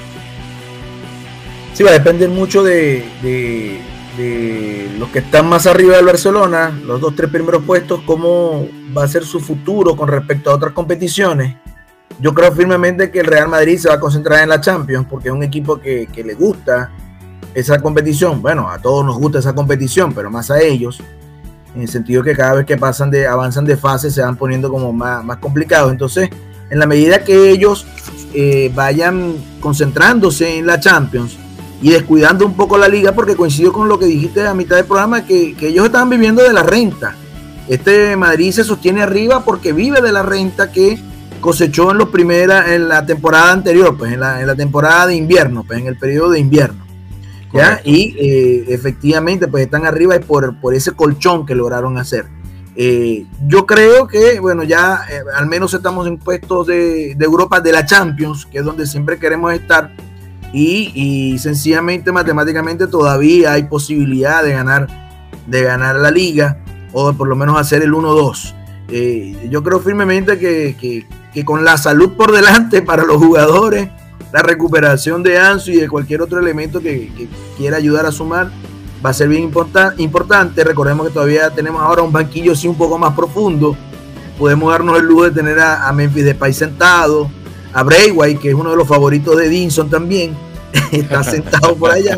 Sí, va a depender mucho de, de, de los que están más arriba del Barcelona, los dos, tres primeros puestos, cómo va a ser su futuro con respecto a otras competiciones. yo creo firmemente que el Real Madrid se va a concentrar en la Champions porque es un equipo que, que le gusta esa competición. Bueno, a todos nos gusta esa competición, pero más a ellos, en el sentido que cada vez que pasan de, avanzan de fase se van poniendo como más, más complicados. Entonces, en la medida que ellos eh, vayan concentrándose en la Champions y descuidando un poco la liga, porque coincido con lo que dijiste a mitad del programa, que, que ellos estaban viviendo de la renta. Este Madrid se sostiene arriba porque vive de la renta que cosechó en los primera, en la temporada anterior, pues en la, en la temporada de invierno, pues en el periodo de invierno. ¿Ya? Y eh, efectivamente pues están arriba por, por ese colchón que lograron hacer. Eh, yo creo que bueno, ya eh, al menos estamos en puestos de, de Europa, de la Champions, que es donde siempre queremos estar, y, y sencillamente matemáticamente todavía hay posibilidad de ganar, de ganar la liga, o por lo menos hacer el uno dos. Eh, yo creo firmemente que, que, que con la salud por delante para los jugadores, la recuperación de Ansu y de cualquier otro elemento que, que quiera ayudar a sumar va a ser bien importan, importante. Recordemos que todavía tenemos ahora un banquillo sí un poco más profundo. Podemos darnos el lujo de tener a, a Memphis Depay sentado, a Braithwaite, que es uno de los favoritos de Edinson también, está sentado por allá,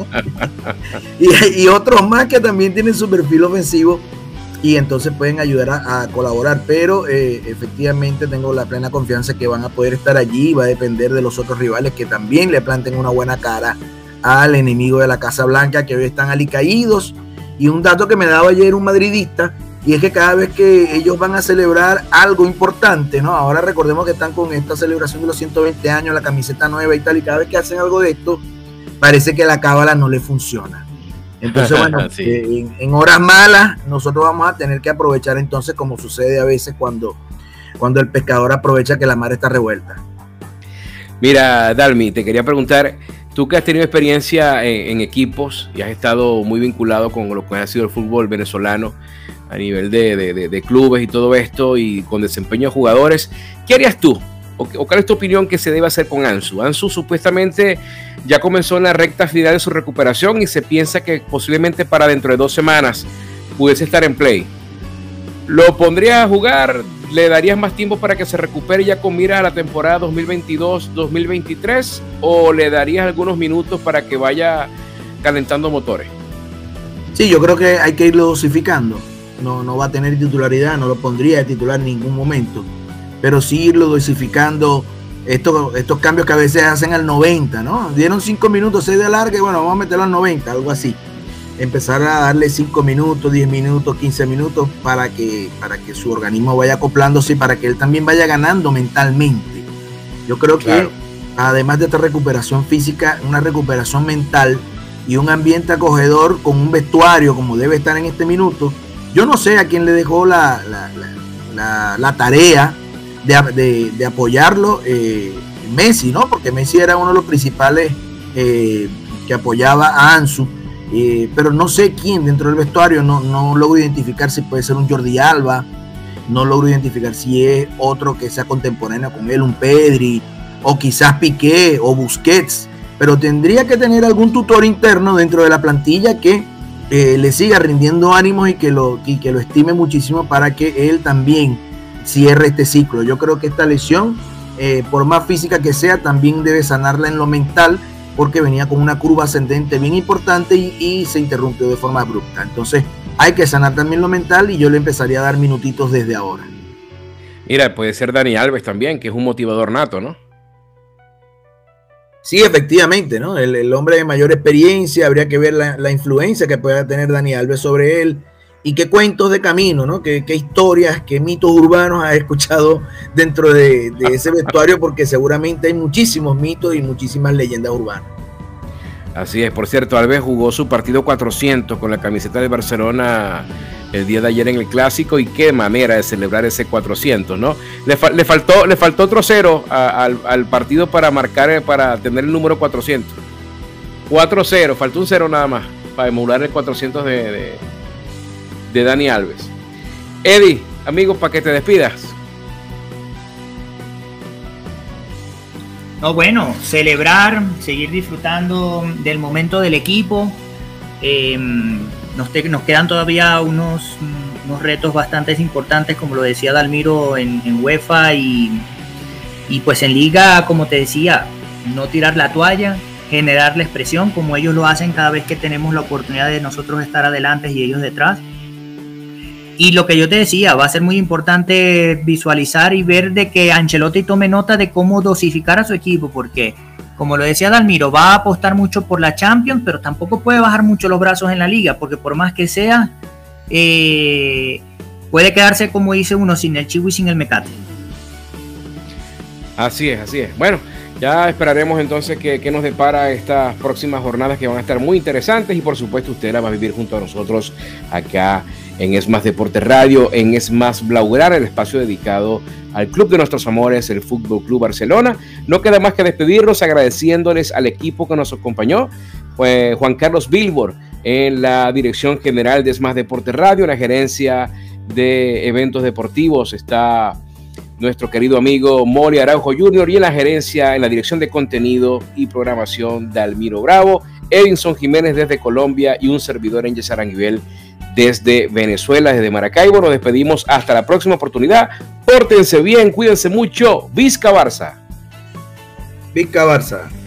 y, y otros más que también tienen su perfil ofensivo y entonces pueden ayudar a, a colaborar, pero eh, efectivamente tengo la plena confianza que van a poder estar allí. Va a depender de los otros rivales que también le planten una buena cara al enemigo de la Casa Blanca, que hoy están alicaídos. Y un dato que me daba ayer un madridista, y es que cada vez que ellos van a celebrar algo importante, ¿no? Ahora recordemos que están con esta celebración de los ciento veinte años, la camiseta nueva y tal, y cada vez que hacen algo de esto, parece que la cábala no le funciona. Entonces, bueno, sí. eh, en, en horas malas nosotros vamos a tener que aprovechar entonces, como sucede a veces cuando, cuando el pescador aprovecha que la mar está revuelta.
Mira, Dalmi, te quería preguntar, tú que has tenido experiencia en, en equipos y has estado muy vinculado con lo que ha sido el fútbol venezolano a nivel de, de, de, de clubes y todo esto, y con desempeño de jugadores, ¿qué harías tú? ¿O, o cuál es tu opinión que se debe hacer con Ansu? Ansu supuestamente ya comenzó en la recta final de su recuperación y se piensa que posiblemente para dentro de dos semanas pudiese estar en play. ¿Lo pondrías a jugar? ¿Le darías más tiempo para que se recupere ya con mira a la temporada dos mil veintidós dos mil veintitrés? ¿O le darías algunos minutos para que vaya calentando motores?
Sí, yo creo que hay que irlo dosificando. No, no va a tener titularidad, no lo pondría de titular en ningún momento, pero sí irlo dosificando. Estos, estos cambios que a veces hacen al noventa, ¿no? Dieron cinco minutos, seis de larga, y bueno, vamos a meterlo al noventa, algo así. Empezar a darle cinco minutos, diez minutos, quince minutos para que, para que su organismo vaya acoplándose y para que él también vaya ganando mentalmente. Yo creo claro. que además de esta recuperación física, una recuperación mental y un ambiente acogedor con un vestuario como debe estar en este minuto. Yo no sé a quién le dejó la, la, la, la, la tarea De, de, de apoyarlo, eh, Messi, ¿no? Porque Messi era uno de los principales eh, que apoyaba a Ansu, eh, pero no sé quién dentro del vestuario, no, no logro identificar si puede ser un Jordi Alba, no logro identificar si es otro que sea contemporáneo con él, un Pedri, o quizás Piqué o Busquets, pero tendría que tener algún tutor interno dentro de la plantilla que eh, le siga rindiendo ánimos y que, lo, y que lo estime muchísimo para que él también cierre este ciclo. Yo creo que esta lesión, eh, por más física que sea, también debe sanarla en lo mental, porque venía con una curva ascendente bien importante y, y se interrumpió de forma abrupta. Entonces hay que sanar también lo mental y yo le empezaría a dar minutitos desde ahora.
Mira, puede ser Dani Alves también, que es un motivador nato, ¿no?
Sí, efectivamente, ¿no? El, el hombre de mayor experiencia, habría que ver la, la influencia que pueda tener Dani Alves sobre él. Y qué cuentos de camino, ¿no? Qué, qué historias, qué mitos urbanos has escuchado dentro de, de ese vestuario, porque seguramente hay muchísimos mitos y muchísimas leyendas urbanas.
Así es. Por cierto, Alves jugó su partido cuatrocientos con la camiseta de Barcelona el día de ayer en el Clásico, y qué manera de celebrar ese cuatrocientos, ¿no? Le, fa le, faltó, le faltó otro cero a, al, al partido para marcar, para tener el número cuatrocientos. cuatro cero, faltó un cero nada más para emular el cuatrocientos de... de de Dani Alves. Eddie, amigos, para que te despidas.
No, bueno, celebrar, seguir disfrutando del momento del equipo. Eh, nos, te, nos quedan todavía unos, unos retos bastante importantes, como lo decía Dalmiro, en, en UEFA y, Y pues en liga, como te decía, no tirar la toalla, generarles presión como ellos lo hacen cada vez que tenemos la oportunidad de nosotros estar adelante y ellos detrás. Y lo que yo te decía, va a ser muy importante visualizar y ver de que Ancelotti tome nota de cómo dosificar a su equipo, porque como lo decía Dalmiro, va a apostar mucho por la Champions, pero tampoco puede bajar mucho los brazos en la liga, porque por más que sea, eh, puede quedarse, como dice uno, sin el chivo y sin el mecate.
Así es, así es. Bueno, ya esperaremos entonces que, que nos depara estas próximas jornadas, que van a estar muy interesantes, y por supuesto usted la va a vivir junto a nosotros acá en Es Más Deporte Radio, en Es Más Blaugrana, el espacio dedicado al club de nuestros amores, el Fútbol Club Barcelona. No queda más que despedirnos agradeciéndoles al equipo que nos acompañó, pues Juan Carlos Bilbor en la dirección general de Es Más Deporte Radio, en la gerencia de eventos deportivos está nuestro querido amigo Mori Araujo junior, y en la gerencia, en la dirección de contenido y programación, Dalmiro Bravo, Edinson Jiménez desde Colombia y un servidor, Engel Aranguibel, desde Venezuela, desde Maracaibo. Nos despedimos hasta la próxima oportunidad. Pórtense bien, cuídense mucho. Vizca Barça.
Vizca Barça.